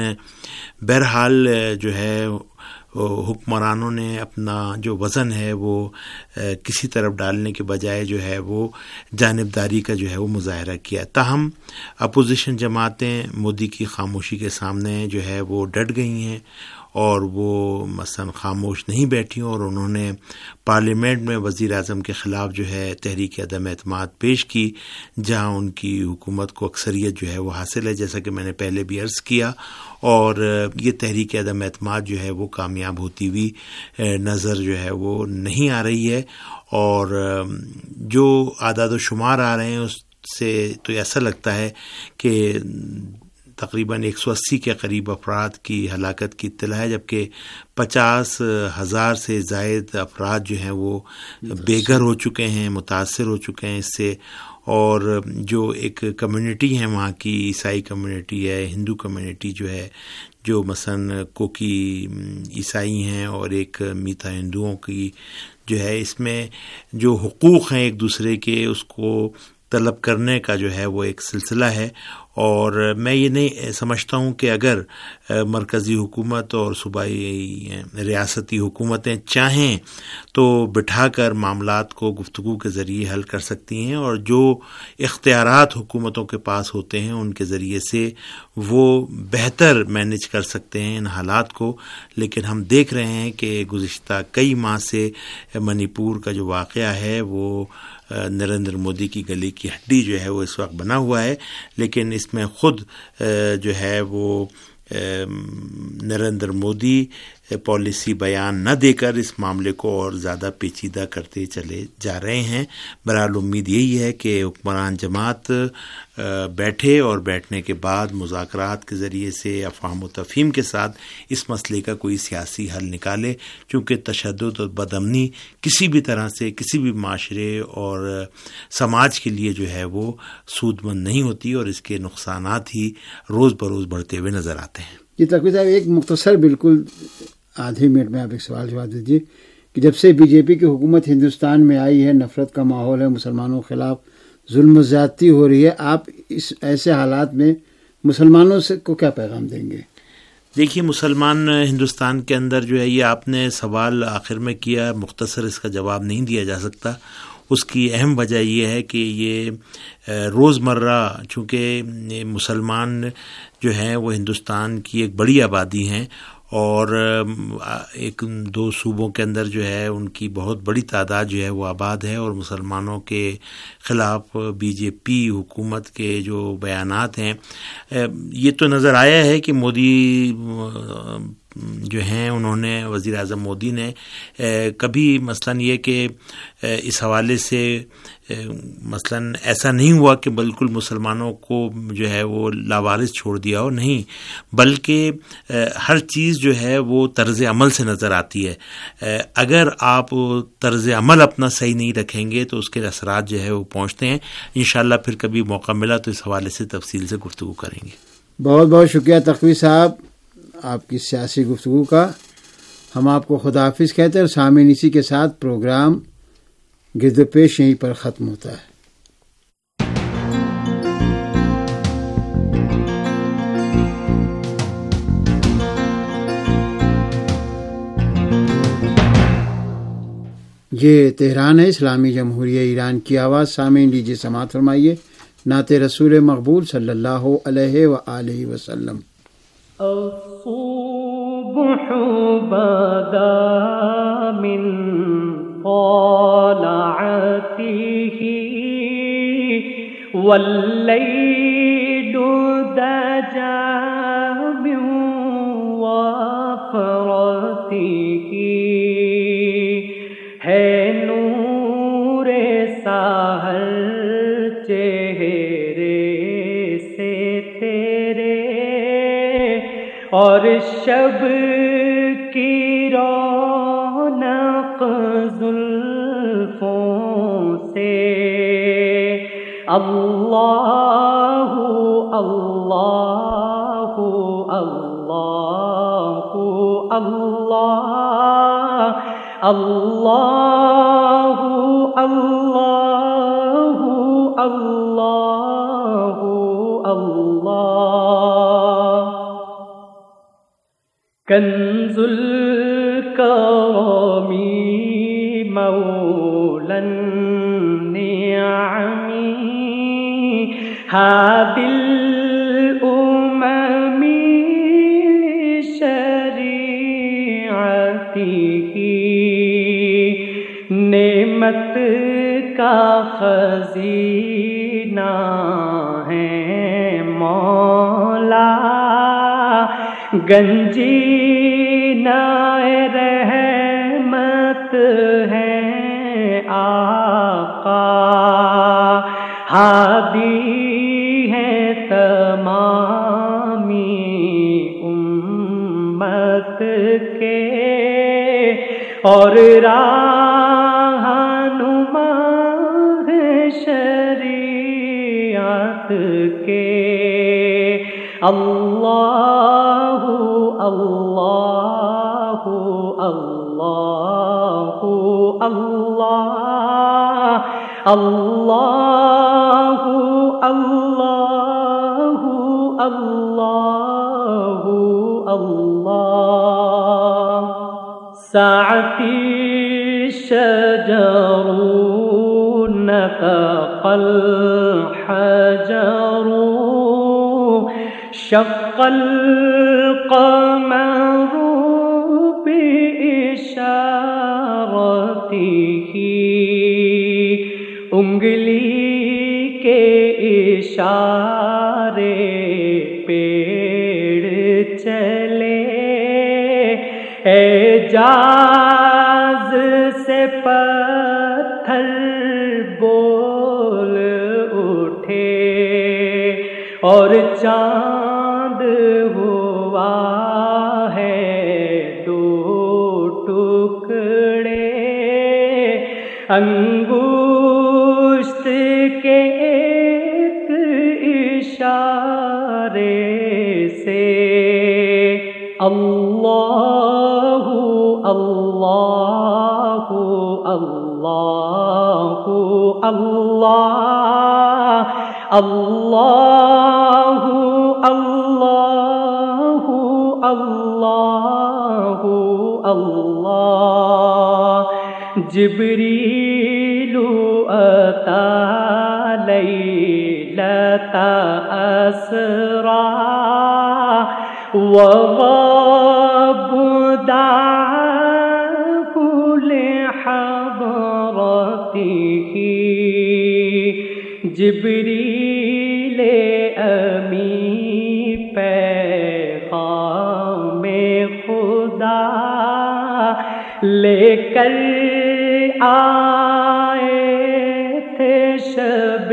S5: بہرحال جو ہے حکمرانوں نے اپنا جو وزن ہے وہ کسی طرف ڈالنے کے بجائے جو ہے وہ جانبداری کا جو ہے وہ مظاہرہ کیا. تاہم اپوزیشن جماعتیں مودی کی خاموشی کے سامنے جو ہے وہ ڈٹ گئی ہیں اور وہ مثلا خاموش نہیں بیٹھی، اور انہوں نے پارلیمنٹ میں وزیر اعظم کے خلاف جو ہے تحریک عدم اعتماد پیش کی، جہاں ان کی حکومت کو اکثریت جو ہے وہ حاصل ہے، جیسا کہ میں نے پہلے بھی عرض کیا. اور یہ تحریک عدم اعتماد جو ہے وہ کامیاب ہوتی ہوئی نظر جو ہے وہ نہیں آ رہی ہے. اور جو اعداد و شمار آ رہے ہیں اس سے تو ایسا لگتا ہے کہ تقریباً 180 کے قریب افراد کی ہلاکت کی اطلاع ہے، جبکہ 50,000 سے زائد افراد جو ہیں وہ بے گھر ہو چکے ہیں، متاثر ہو چکے ہیں اس سے. اور جو ایک کمیونٹی ہے وہاں کی، عیسائی کمیونٹی ہے، ہندو کمیونٹی جو ہے، جو مثلا کوکی عیسائی ہیں اور ایک میتا ہندوؤں کی جو ہے، اس میں جو حقوق ہیں ایک دوسرے کے اس کو طلب کرنے کا جو ہے وہ ایک سلسلہ ہے. اور میں یہ نہیں سمجھتا ہوں کہ اگر مرکزی حکومت اور صوبائی ریاستی حکومتیں چاہیں تو بٹھا کر معاملات کو گفتگو کے ذریعے حل کر سکتی ہیں، اور جو اختیارات حکومتوں کے پاس ہوتے ہیں ان کے ذریعے سے وہ بہتر مینج کر سکتے ہیں ان حالات کو. لیکن ہم دیکھ رہے ہیں کہ گزشتہ کئی ماہ سے منی پور کا جو واقعہ ہے وہ نریندر مودی کی گلے کی ہڈی جو ہے وہ اس وقت بنا ہوا ہے، لیکن اس میں خود جو ہے وہ نریندر مودی پالیسی بیان نہ دے کر اس معاملے کو اور زیادہ پیچیدہ کرتے چلے جا رہے ہیں. بہرحال امید یہی ہے کہ حکمران جماعت بیٹھے اور بیٹھنے کے بعد مذاکرات کے ذریعے سے افہام و تفہیم کے ساتھ اس مسئلے کا کوئی سیاسی حل نکالے، چونکہ تشدد اور بدامنی کسی بھی طرح سے کسی بھی معاشرے اور سماج کے لیے جو ہے وہ سود مند نہیں ہوتی، اور اس کے نقصانات ہی روز بروز بڑھتے ہوئے نظر آتے ہیں.
S3: جی تقوی صاحب، ایک مختصر بالکل آدھے منٹ میں آپ ایک سوال جواب دیجیے کہ جب سے بی جے پی کی حکومت ہندوستان میں آئی ہے نفرت کا ماحول ہے، مسلمانوں کے خلاف ظلم و زیادتی ہو رہی ہے. آپ اس ایسے حالات میں مسلمانوں سے کو کیا پیغام دیں گے؟
S5: دیکھیے، مسلمان ہندوستان کے اندر جو ہے، یہ آپ نے سوال آخر میں کیا، مختصر اس کا جواب نہیں دیا جا سکتا. اس کی اہم وجہ یہ ہے کہ یہ روزمرہ، چونکہ مسلمان جو ہیں وہ ہندوستان کی ایک بڑی آبادی ہیں، اور ایک دو صوبوں کے اندر جو ہے ان کی بہت بڑی تعداد جو ہے وہ آباد ہے، اور مسلمانوں کے خلاف بی جے پی حکومت کے جو بیانات ہیں، یہ تو نظر آیا ہے کہ مودی جو ہیں، انہوں نے، وزیر اعظم مودی نے کبھی مثلاً یہ کہ اس حوالے سے مثلاً ایسا نہیں ہوا کہ بالکل مسلمانوں کو جو ہے وہ لاوارث چھوڑ دیا ہو، نہیں، بلکہ ہر چیز جو ہے وہ طرز عمل سے نظر آتی ہے. اگر آپ طرز عمل اپنا صحیح نہیں رکھیں گے تو اس کے اثرات جو ہے وہ پہنچتے ہیں. انشاءاللہ پھر کبھی موقع ملا تو اس حوالے سے تفصیل سے گفتگو کریں گے.
S3: بہت بہت شکریہ تقوی صاحب آپ کی سیاسی گفتگو کا. ہم آپ کو خدا حافظ کہتے ہیں، اور سامعین اسی کے ساتھ پروگرام گرد و پیش یہیں پر ختم ہوتا ہے. یہ تہران ہے، اسلامی جمہوریہ ایران کی آواز. سامعین لیجیے سماعت فرمائیے نعت رسول مقبول صلی اللہ علیہ وآلہ وسلم.
S6: الصبح بدا من طلعته والليل دجا من وفرته ہے نور سحر چہرے سے تیرے، اور شب کی رونق زلفوں سے. اللہ اللہ اللہ اللہ اللہ اللہ اللہ اللہ. کنز الکرم مولا النعم هادي الأمم شریعته، نعمت کا خزینہ ہے مولا، گنجینہ رحمت ہے آقا، ہادی ہے تمامی امت کے، اور رہنما ہے شریعت کے. اللہ اللہ اللہ اللہ اللہ اللہ اللہ اللہ. ساعتی شجر نطق الحجر، شق القمر بإشارته، انگلی کے اشارے پیڑ چلے، اعجاز سے پتھر بول اٹھے، اور چاند ہوا ہے دو ٹکڑے، انگشت کے ایک اشارے سے. اللہ اللہ اللہ اللہ اللہ اللہ اللہ اللہ جبریل اتا لیلۃ اسرا وغاب دعاه لحضرته جبریل امی پیغام خدا لے کر آئے تھے شب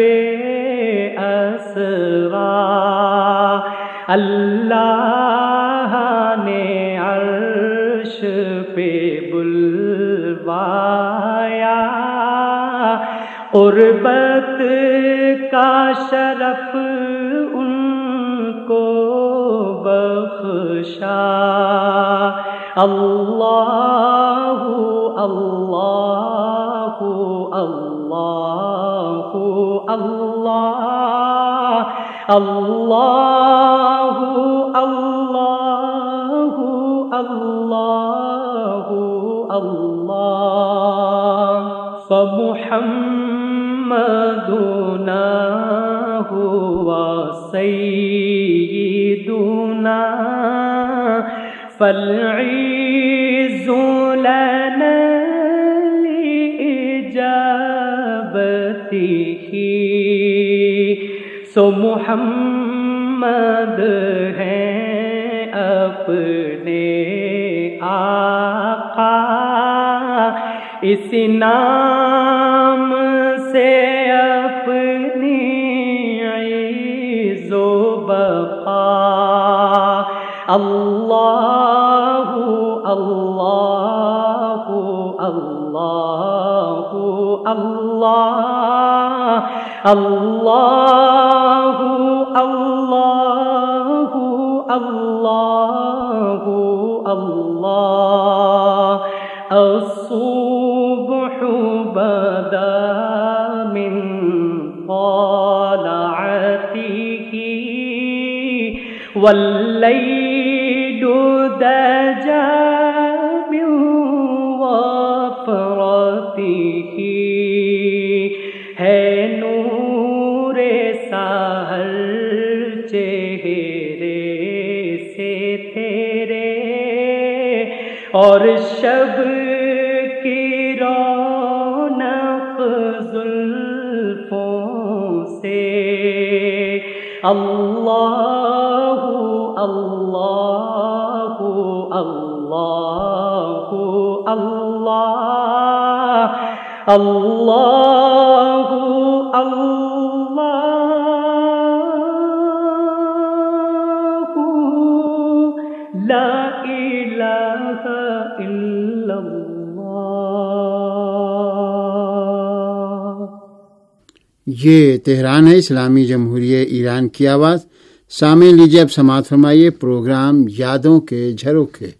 S6: اسرا اللہ نے عرش پہ بلوایا قربت کا شرف ان کو بخشا اللہ اللہ اللہ اللہ اللہ اللہ اللہ اللہ فمحمدنا هو سیدنا فالعز لنا لإجابته سو محمد ہیں اپنے آقا اس نام سے اپنی عز و بقا اللہ اللہ اللہ اللہ اللہ اللہ اللہ اللہ الصبح بدا من طلعته والليل دجى من وفرته ہے نور سحر چہرے سے تیرے اور شب کی رونق زلفوں سے اللہ اللہ اللہ اللہ اللہ اللہ لا الہ الا اللہ۔
S3: یہ تہران ہے، اسلامی جمہوریہ ایران کی آواز۔ سامعین لیجیے اب سماعت فرمائیے پروگرام یادوں کے جھروکے۔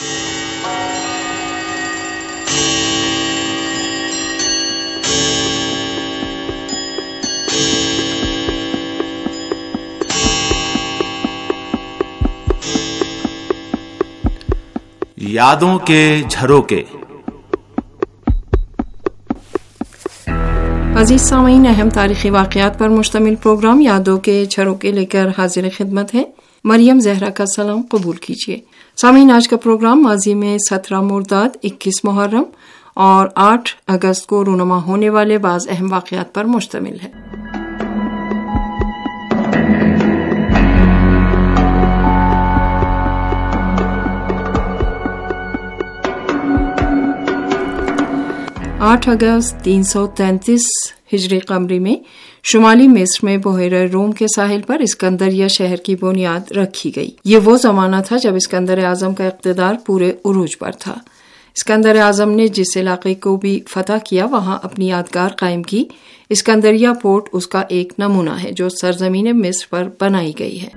S4: یادوں کے جھروکے۔
S7: عزیز سامعین، اہم تاریخی واقعات پر مشتمل پروگرام یادوں کے جھروکے لے کر حاضر خدمت ہے۔ مریم زہرا کا سلام قبول کیجیے۔ سامعین، آج کا پروگرام ماضی میں 17 مرداد، 21 محرم اور 8 اگست کو رونما ہونے والے بعض اہم واقعات پر مشتمل ہے۔ 8 اگست 333 ہجری قمری میں شمالی مصر میں بحیرہ روم کے ساحل پر اسکندریہ شہر کی بنیاد رکھی گئی۔ یہ وہ زمانہ تھا جب اسکندر اعظم کا اقتدار پورے عروج پر تھا۔ اسکندر اعظم نے جس علاقے کو بھی فتح کیا وہاں اپنی یادگار قائم کی۔ اسکندریہ پورٹ اس کا ایک نمونہ ہے جو سرزمین مصر پر بنائی گئی ہے۔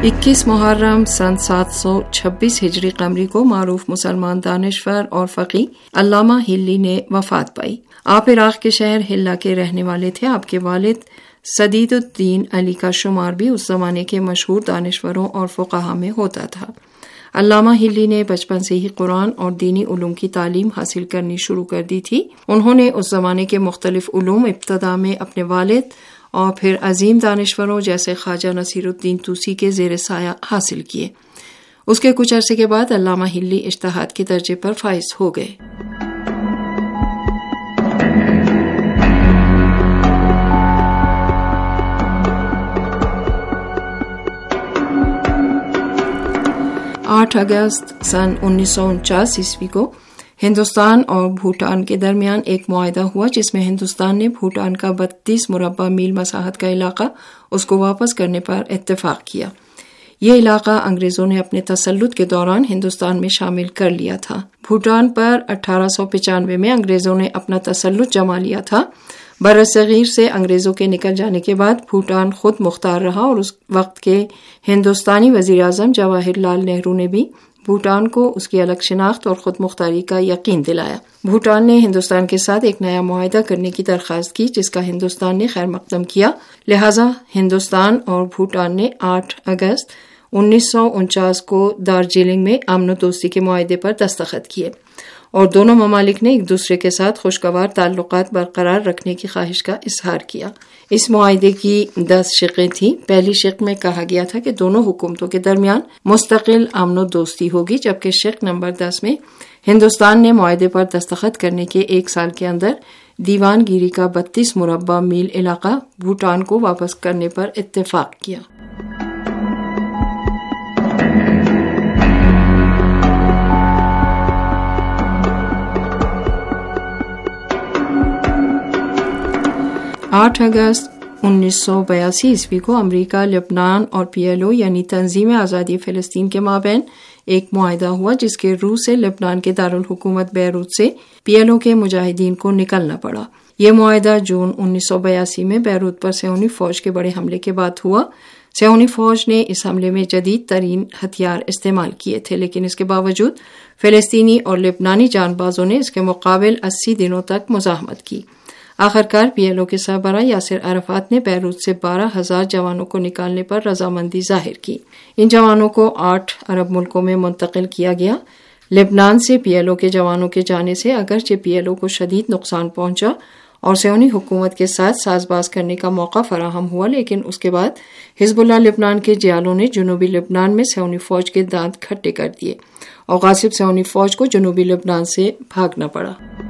S7: 21 محرم سن 726 ہجری قمری کو معروف مسلمان دانشور اور فقی علامہ ہلی نے وفات پائی۔ آپ عراق کے شہر ہلا کے رہنے والے تھے۔ آپ کے والد سدید الدین علی کا شمار بھی اس زمانے کے مشہور دانشوروں اور فقہا میں ہوتا تھا۔ علامہ ہلی نے بچپن سے ہی قرآن اور دینی علوم کی تعلیم حاصل کرنی شروع کر دی تھی۔ انہوں نے اس زمانے کے مختلف علوم ابتدا میں اپنے والد اور پھر عظیم دانشوروں جیسے خواجہ نصیر الدین طوسی کے زیر سایہ حاصل کیے۔ اس کے کچھ عرصے کے بعد علامہ ہلی اجتہاد کے درجے پر فائز ہو گئے۔ آٹھ اگست سن 1949 عیسوی کو ہندوستان اور بھوٹان کے درمیان ایک معاہدہ ہوا جس میں ہندوستان نے بھوٹان کا 32 مربع میل مساحت کا علاقہ اس کو واپس کرنے پر اتفاق کیا۔ یہ علاقہ انگریزوں نے اپنے تسلط کے دوران ہندوستان میں شامل کر لیا تھا۔ بھوٹان پر 1895 میں انگریزوں نے اپنا تسلط جما لیا تھا۔ برصغیر سے انگریزوں کے نکل جانے کے بعد بھوٹان خود مختار رہا اور اس وقت کے ہندوستانی وزیر اعظم جواہر لال نہرو نے بھی بھوٹان کو اس کی الگ شناخت اور خود مختاری کا یقین دلایا۔ بھوٹان نے ہندوستان کے ساتھ ایک نیا معاہدہ کرنے کی درخواست کی جس کا ہندوستان نے خیر مقدم کیا، لہٰذا ہندوستان اور بھوٹان نے 8 اگست 1949 کو دارجلنگ میں امن و دوستی کے معاہدے پر دستخط کیے اور دونوں ممالک نے ایک دوسرے کے ساتھ خوشگوار تعلقات برقرار رکھنے کی خواہش کا اظہار کیا۔ اس معاہدے کی 10 شقیں تھیں۔ پہلی شق میں کہا گیا تھا کہ دونوں حکومتوں کے درمیان مستقل امن و دوستی ہوگی، جبکہ شق نمبر 10 میں ہندوستان نے معاہدے پر دستخط کرنے کے 1 سال کے اندر دیوان گیری کا 32 مربع میل علاقہ بھوٹان کو واپس کرنے پر اتفاق کیا۔ آٹھ اگست 1982 عیسوی کو امریکہ، لبنان اور PLO یعنی تنظیم آزادی فلسطین کے مابین ایک معاہدہ ہوا جس کے روح سے لبنان کے دارالحکومت بیروت سے PLO کے مجاہدین کو نکلنا پڑا۔ یہ معاہدہ جون 1982 میں بیروت پر صہیونی فوج کے بڑے حملے کے بعد ہوا۔ صہیونی فوج نے اس حملے میں جدید ترین ہتھیار استعمال کیے تھے، لیکن اس کے باوجود فلسطینی اور لبنانی جان بازوں نے اس کے مقابل 80 دنوں تک مزاحمت کی۔ آخرکار PLO کے سربراہ یاسر عرفات نے بیروت سے 12,000 جوانوں کو نکالنے پر رضامندی ظاہر کی۔ ان جوانوں کو 8 عرب ملکوں میں منتقل کیا گیا۔ لبنان سے PLO کے جوانوں کے جانے سے اگرچہ PLO کو شدید نقصان پہنچا اور صہیونی حکومت کے ساتھ ساز باز کرنے کا موقع فراہم ہوا، لیکن اس کے بعد حزب اللہ لبنان کے جیالوں نے جنوبی لبنان میں صہیونی فوج کے دانت کھٹے کر دیے اور غاصب صہیونی فوج کو جنوبی لبنان سے بھاگنا پڑا۔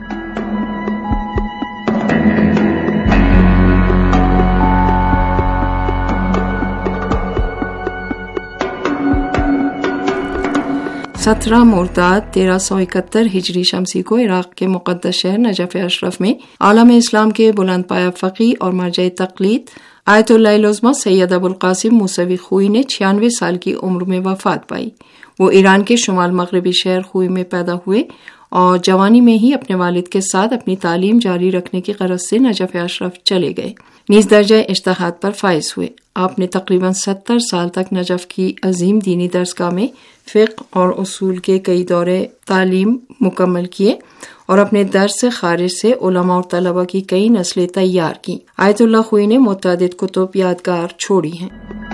S7: 17 مرداد 1371 ہجری شمسی کو عراق کے مقدس شہر نجف اشرف میں عالم اسلام کے بلند پایہ فقی اور مرجع تقلید آیت اللہ العظمی سید ابوالقاسم موسوی خوئی نے 96 سال کی عمر میں وفات پائی۔ وہ ایران کے شمال مغربی شہر خوئی میں پیدا ہوئے اور جوانی میں ہی اپنے والد کے ساتھ اپنی تعلیم جاری رکھنے کی غرض سے نجف اشرف چلے گئے۔ نیز درجہ اجتہاد پر فائز ہوئے۔ آپ نے تقریباً 70 سال تک نجف کی عظیم دینی درسگاہ میں فقہ اور اصول کے کئی دورے تعلیم مکمل کیے اور اپنے درس سے خارج سے علماء اور طلباء کی کئی نسلیں تیار کیں۔ آیت اللہ خوئی نے متعدد کتب یادگار چھوڑی ہیں۔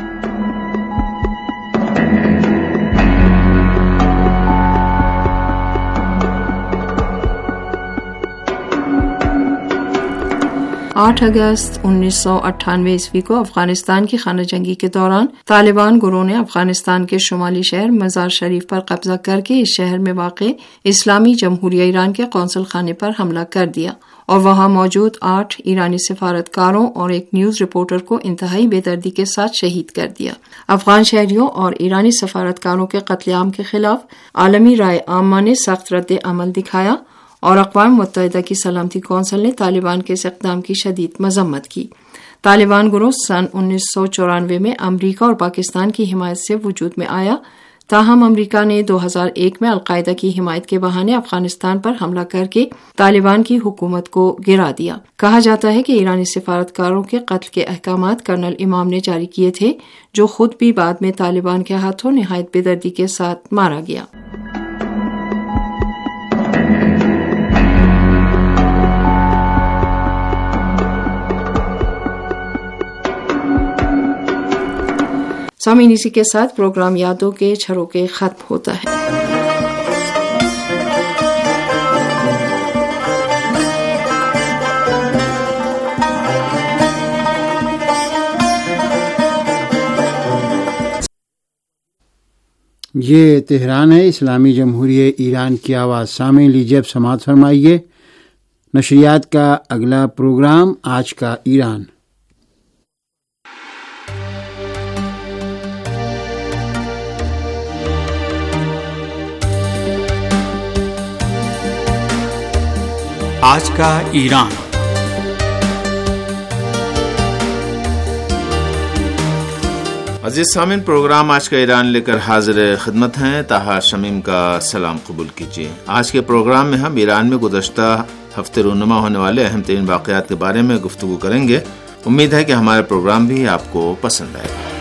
S7: آٹھ اگست 1998 عیسوی کو افغانستان کی خانہ جنگی کے دوران طالبان گروہ نے افغانستان کے شمالی شہر مزار شریف پر قبضہ کر کے اس شہر میں واقع اسلامی جمہوریہ ایران کے قونصل خانے پر حملہ کر دیا اور وہاں موجود 8 ایرانی سفارتکاروں اور ایک نیوز رپورٹر کو انتہائی بے دردی کے ساتھ شہید کر دیا۔ افغان شہریوں اور ایرانی سفارتکاروں کے قتل عام کے خلاف عالمی رائے عامہ نے سخت رد عمل دکھایا اور اقوام متحدہ کی سلامتی کونسل نے طالبان کے اس اقدام کی شدید مذمت کی۔ طالبان گروہ سن 1994 میں امریکہ اور پاکستان کی حمایت سے وجود میں آیا۔ تاہم امریکہ نے 2001 میں القاعدہ کی حمایت کے بہانے افغانستان پر حملہ کر کے طالبان کی حکومت کو گرا دیا۔ کہا جاتا ہے کہ ایرانی سفارتکاروں کے قتل کے احکامات کرنل امام نے جاری کیے تھے، جو خود بھی بعد میں طالبان کے ہاتھوں نہایت بے دردی کے ساتھ مارا گیا۔ سامعین، اسی کے ساتھ پروگرام یادوں کے جھروکے ختم ہوتا ہے۔
S3: یہ تہران ہے، اسلامی جمہوریہ ایران کی آواز۔ سامعین، لیجیے اب سماعت فرمائیے نشریات کا اگلا پروگرام، آج کا ایران۔
S8: آج کا ایران۔
S4: عزیز سامعین، پروگرام آج کا ایران لے کر حاضر خدمت ہیں۔ طاہر شمیم کا سلام قبول کیجیے۔ آج کے پروگرام میں ہم ایران میں گزشتہ ہفتے رونما ہونے والے اہم ترین واقعات کے بارے میں گفتگو کریں گے۔ امید ہے کہ ہمارا پروگرام بھی آپ کو پسند آئے گا۔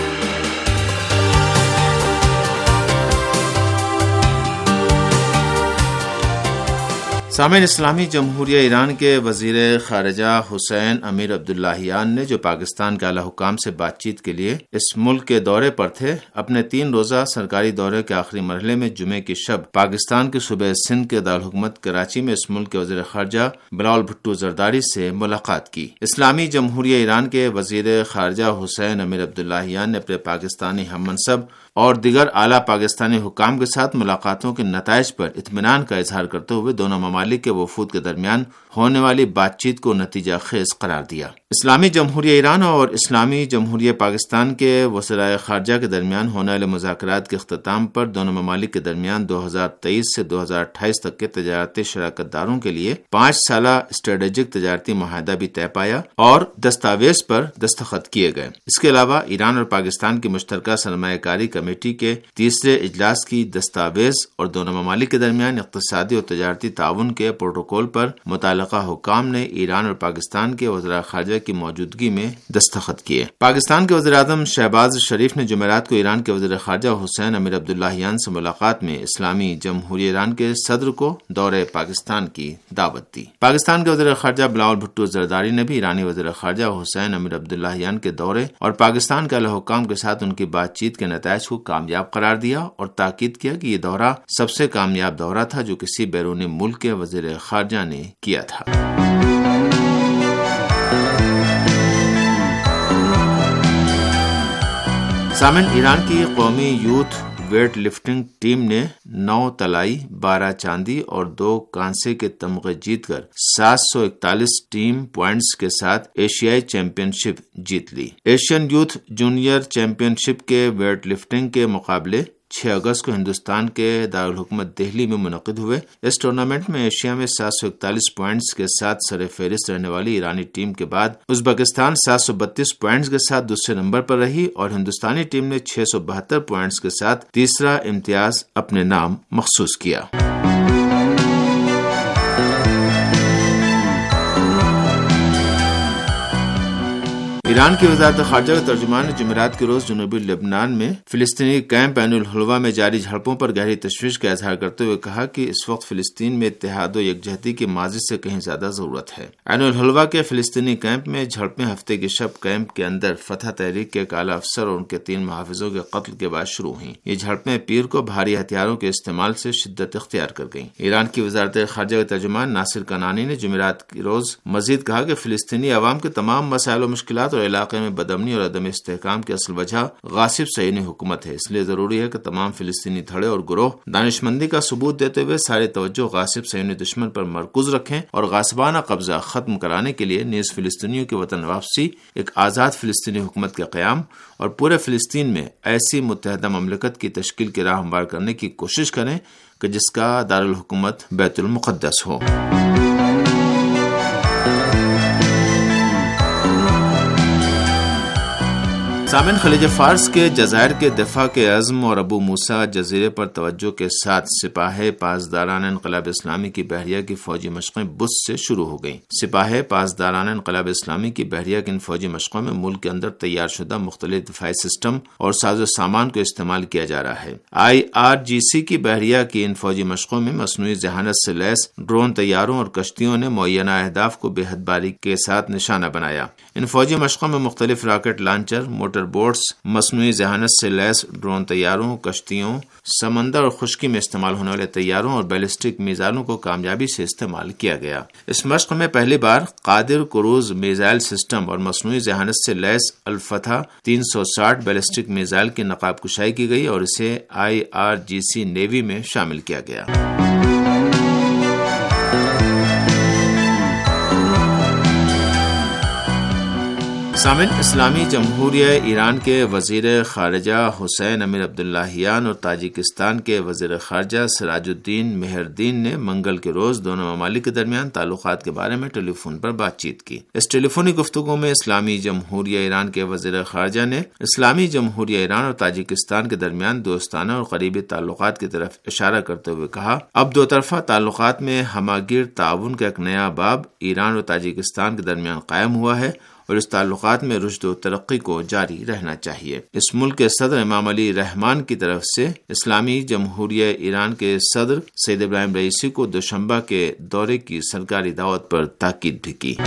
S4: سامعین، اسلامی جمہوریہ ایران کے وزیر خارجہ حسین امیر عبداللہیان نے، جو پاکستان کے اعلی حکام سے بات چیت کے لیے اس ملک کے دورے پر تھے، اپنے 3 روزہ سرکاری دورے کے آخری مرحلے میں جمعے کی شب پاکستان کے صوبہ سندھ کے دارالحکومت کراچی میں اس ملک کے وزیر خارجہ بلاول بھٹو زرداری سے ملاقات کی۔ اسلامی جمہوریہ ایران کے وزیر خارجہ حسین امیر عبداللہیان نے اپنے پاکستانی ہم منصب اور دیگر اعلیٰ پاکستانی حکام کے ساتھ ملاقاتوں کے نتائج پر اطمینان کا اظہار کرتے ہوئے دونوں ممالک کے وفود کے درمیان ہونے والی بات چیت کو نتیجہ خیز قرار دیا۔ اسلامی جمہوریہ ایران اور اسلامی جمہوریہ پاکستان کے وزرائے خارجہ کے درمیان ہونے والے مذاکرات کے اختتام پر دونوں ممالک کے درمیان 2023 سے 2028 تک کے تجارتی شراکت داروں کے لیے 5 سالہ اسٹریٹجک تجارتی معاہدہ بھی طے پایا اور دستاویز پر دستخط کیے گئے۔ اس کے علاوہ ایران اور پاکستان کی مشترکہ سرمایہ کاری کمیٹی کے تیسرے اجلاس کی دستاویز اور دونوں ممالک کے درمیان اقتصادی اور تجارتی تعاون کے پروٹوکول پر متعلقہ حکام نے ایران اور پاکستان کے وزراء خارجہ کی موجودگی میں دستخط کیے۔ پاکستان کے وزیر اعظم شہباز شریف نے جمعرات کو ایران کے وزیر خارجہ حسین امیر عبداللہیان سے ملاقات میں اسلامی جمہوریہ ایران کے صدر کو دورے پاکستان کی دعوت دی۔ پاکستان کے وزیر خارجہ بلاول بھٹو زرداری نے بھی ایرانی وزیر خارجہ حسین امیر عبداللہیان کے دورے اور پاکستان کے اعلی حکام کے ساتھ ان کی بات چیت کے نتائج کو کامیاب قرار دیا اور تاکید کیا کہ یہ دورہ سب سے کامیاب دورہ تھا جو کسی بیرونی ملک کے وزیر خارجہ نے کیا تھا۔ سامن، ایران کی قومی یوتھ ویٹ لفٹنگ ٹیم نے 9 طلائی، 12 چاندی اور 2 کانسے کے تمغے جیت کر 741 ٹیم پوائنٹس کے ساتھ ایشیائی چیمپئن شپ جیت لی۔ Asian youth junior championship کے ویٹ لفٹنگ کے مقابلے 6 اگست کو ہندوستان کے دارالحکومت دہلی میں منعقد ہوئے۔ اس ٹورنامنٹ میں ایشیا میں 741 پوائنٹس کے ساتھ سر فہرست رہنے والی ایرانی ٹیم کے بعد ازبکستان 732 پوائنٹس کے ساتھ دوسرے نمبر پر رہی اور ہندوستانی ٹیم نے 672 پوائنٹس کے ساتھ تیسرا امتیاز اپنے نام مخصوص کیا۔ ایران کی وزارت خارجہ کے ترجمان نے جمعرات کے روز جنوبی لبنان میں فلسطینی کیمپ عین الحلوہ میں جاری جھڑپوں پر گہری تشویش کا اظہار کرتے ہوئے کہا کہ اس وقت فلسطین میں اتحاد و یکجہتی کی ماضی سے کہیں زیادہ ضرورت ہے۔ عین الحلوہ کے فلسطینی کیمپ میں جھڑپیں ہفتے کی شب کیمپ کے اندر فتح تحریک کے ایک اعلی افسر اور ان کے 3 محافظوں کے قتل کے بعد شروع ہوئیں۔ یہ جھڑپیں پیر کو بھاری ہتھیاروں کے استعمال سے شدت اختیار کر گئیں۔ ایران کی وزارت خارجہ کے ترجمان ناصر کنانی نے جمعرات کے روز مزید کہا کہ فلسطینی عوام کے تمام مسائل و مشکلات اور علاقے میں بدامنی اور عدم استحکام کی اصل وجہ غاصب صہیونی حکومت ہے۔ اس لیے ضروری ہے کہ تمام فلسطینی دھڑے اور گروہ دانشمندی کا ثبوت دیتے ہوئے ساری توجہ غاصب صہیونی دشمن پر مرکوز رکھیں اور غاصبانہ قبضہ ختم کرانے کے لیے نیز فلسطینیوں کی وطن واپسی، ایک آزاد فلسطینی حکومت کا قیام اور پورے فلسطین میں ایسی متحدہ مملکت کی تشکیل کی راہ ہموار کرنے کی کوشش کریں کہ جس کا دارالحکومت بیت المقدس ہو۔ سامعین، خلیج فارس کے جزائر کے دفاع کے عزم اور ابو موسیٰ جزیرے پر توجہ کے ساتھ سپاہ پاسداران انقلاب اسلامی کی بحریہ کی فوجی مشقیں بدھ سے شروع ہو گئیں۔ سپاہ پاسداران انقلاب اسلامی کی بحریہ کی ان فوجی مشقوں میں ملک کے اندر تیار شدہ مختلف دفاعی سسٹم اور ساز و سامان کو استعمال کیا جا رہا ہے۔ IRGC کی بحریہ کی ان فوجی مشقوں میں مصنوعی ذہانت سے لیس ڈرون طیاروں اور کشتیوں نے معینہ اہداف کو بے حد باریکی کے ساتھ نشانہ بنایا۔ ان فوجی مشقوں میں مختلف راکٹ لانچر، موٹر بوٹس، مصنوعی ذہانت سے لیس ڈرون طیاروں، کشتیوں، سمندر اور خشکی میں استعمال ہونے والے طیاروں اور بیلسٹک میزائلوں کو کامیابی سے استعمال کیا گیا۔ اس مشق میں پہلی بار قادر کروز میزائل سسٹم اور مصنوعی ذہانت سے لیس الفتح 360 بیلسٹک میزائل کی نقاب کشائی کی گئی اور اسے IRGC نیوی میں شامل کیا گیا۔ سامعین، اسلامی جمہوریہ ایران کے وزیر خارجہ حسین امیر عبداللہیان اور تاجکستان کے وزیر خارجہ سراج الدین مہردین نے منگل کے روز دونوں ممالک کے درمیان تعلقات کے بارے میں ٹیلی فون پر بات چیت کی۔ اس ٹیلی فونی گفتگو میں اسلامی جمہوریہ ایران کے وزیر خارجہ نے اسلامی جمہوریہ ایران اور تاجکستان کے درمیان دوستانہ اور قریبی تعلقات کی طرف اشارہ کرتے ہوئے کہا، اب دو طرفہ تعلقات میں ہمہ گیر تعاون کا ایک نیا باب ایران اور تاجکستان کے درمیان قائم ہوا ہے اور اس تعلقات میں رشد و ترقی کو جاری رہنا چاہیے۔ اس ملک کے صدر امام علی رحمان کی طرف سے اسلامی جمہوریہ ایران کے صدر سید ابراہیم رئیسی کو دوشنبہ کے دورے کی سرکاری دعوت پر تاکید بھی کی۔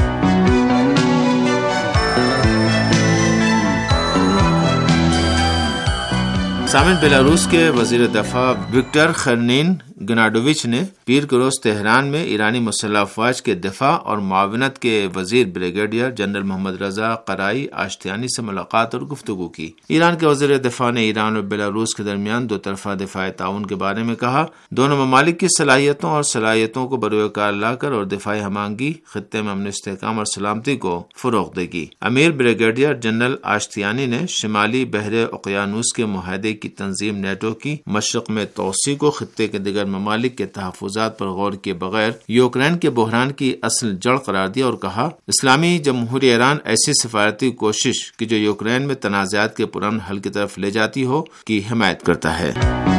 S4: سامعین، بیلاروس کے وزیر دفاع وکٹر خرنین گناڈووچ نے پیر کے روز تہران میں ایرانی مسلح افواج کے دفاع اور معاونت کے وزیر بریگیڈیئر جنرل محمد رضا قرائی آشتیانی سے ملاقات اور گفتگو کی۔ ایران کے وزیر دفاع نے ایران اور بیلاروس کے درمیان دو طرفہ دفاعی تعاون کے بارے میں کہا، دونوں ممالک کی صلاحیتوں کو بروئے کار لا کر اور دفاعی ہم آہنگی خطے میں امن و استحکام اور سلامتی کو فروغ دے گی۔ امیر بریگیڈیئر جنرل آشتیانی نے شمالی بحر اوقیانوس کے معاہدے کی تنظیم نیٹو کی مشرق میں توسیع کو خطے کے دیگر ممالک کے تحفظات پر غور کیے بغیر یوکرین کے بحران کی اصل جڑ قرار دیا اور کہا، اسلامی جمہوریہ ایران ایسی سفارتی کوشش کہ جو یوکرین میں تنازعات کے پرامن حل کی طرف لے جاتی ہو کی حمایت کرتا ہے۔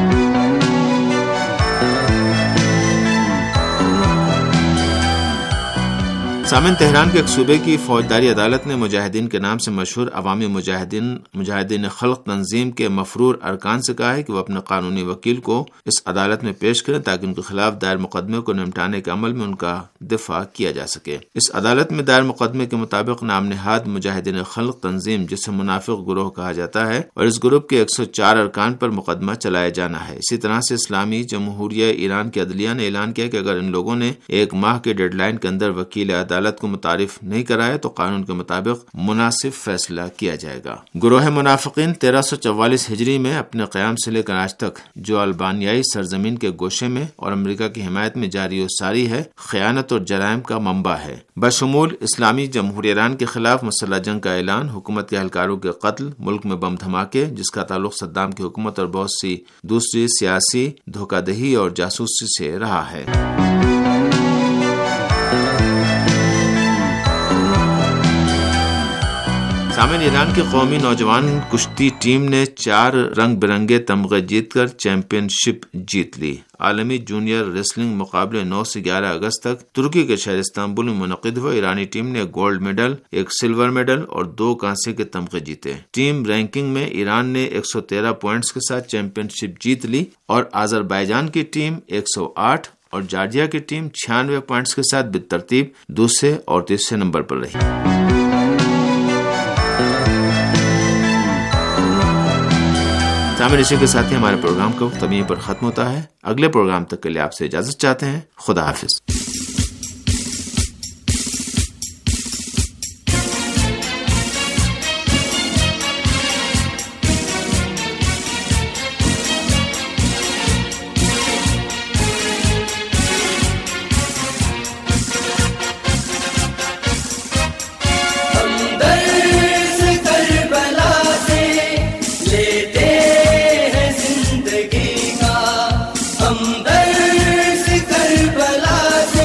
S4: سامعین، تہران کے ایک صوبے کی فوجداری عدالت نے مجاہدین کے نام سے مشہور عوامی مجاہدین خلق تنظیم کے مفرور ارکان سے کہا ہے کہ وہ اپنے قانونی وکیل کو اس عدالت میں پیش کریں تاکہ ان کے خلاف دائر مقدمے کو نمٹانے کے عمل میں ان کا دفاع کیا جا سکے۔ اس عدالت میں دائر مقدمے کے مطابق نام نہاد مجاہدین خلق تنظیم، جسے منافق گروہ کہا جاتا ہے، اور اس گروپ کے 104 ارکان پر مقدمہ چلایا جانا ہے۔ اسی طرح سے اسلامی جمہوریہ ایران کی عدلیہ نے اعلان کیا کہ اگر ان لوگوں نے 1 ماہ کے ڈیڈ لائن کے اندر وکیل عدالت کو متعارف نہیں کرایا تو قانون کے مطابق مناسب فیصلہ کیا جائے گا۔ گروہ منافقین 1344 ہجری میں اپنے قیام سے لے کر آج تک جو البانیائی سرزمین کے گوشے میں اور امریکہ کی حمایت میں جاری و ساری ہے، خیانت اور جرائم کا منبع ہے۔ بشمول اسلامی جمہوریہ ایران کے خلاف مسلح جنگ کا اعلان، حکومت کے اہلکاروں کے قتل، ملک میں بم دھماکے جس کا تعلق صدام کی حکومت اور بہت سی دوسری سیاسی دھوکہ دہی اور جاسوسی سے رہا ہے۔ سامعین، ایران کی قومی نوجوان کشتی ٹیم نے 4 رنگ برنگے تمغے جیت کر چیمپئن شپ جیت لی۔ عالمی جونیئر ریسلنگ مقابلے 9 سے 11 اگست تک ترکی کے شہر استنبول میں منعقد ہوئے۔ ایرانی ٹیم نے گولڈ میڈل، 1 سلور میڈل اور 2 کانسے کے تمغے جیتے۔ ٹیم رینکنگ میں ایران نے 113 پوائنٹس کے ساتھ چیمپئن شپ جیت لی اور آذربائیجان کی ٹیم 108 اور جارجیا کی ٹیم 96 پوائنٹس کے ساتھ بالترتیب دوسرے اور تیسرے نمبر پر رہی۔ سامعین، اسی کے ساتھ ہی ہمارے پروگرام کا وقت یہیں پر ختم ہوتا ہے۔ اگلے پروگرام تک کے لیے آپ سے اجازت چاہتے ہیں۔ خدا حافظ۔
S9: ہم درس کربلا سے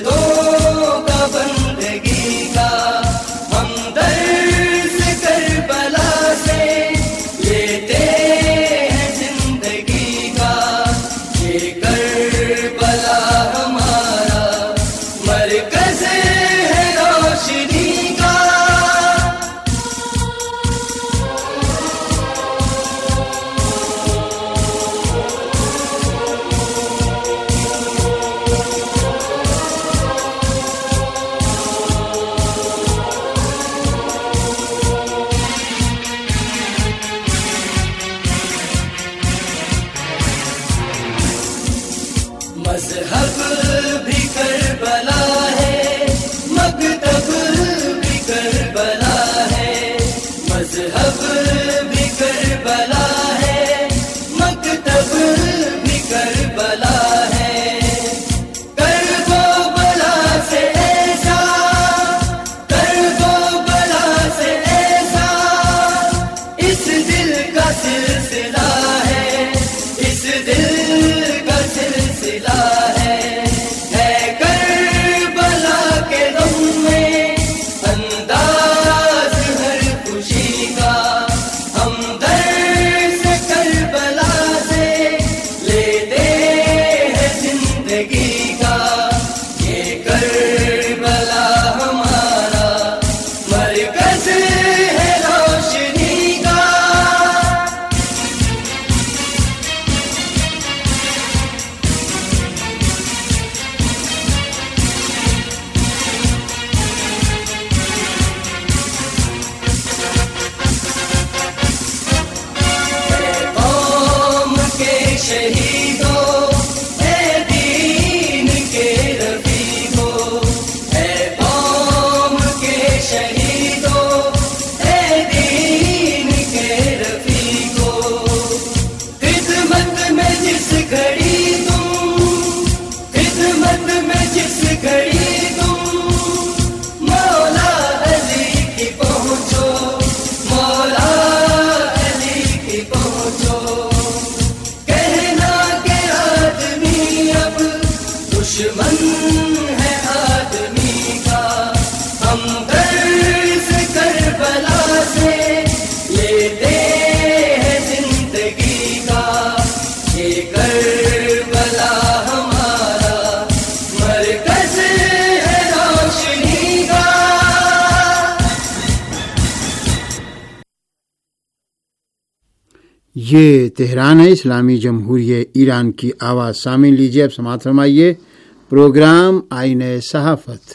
S3: یہ تہران ہے، اسلامی جمہوریہ ایران کی آواز۔ سامعین لیجیے اب سماعت فرمائیے پروگرام آئینہ صحافت۔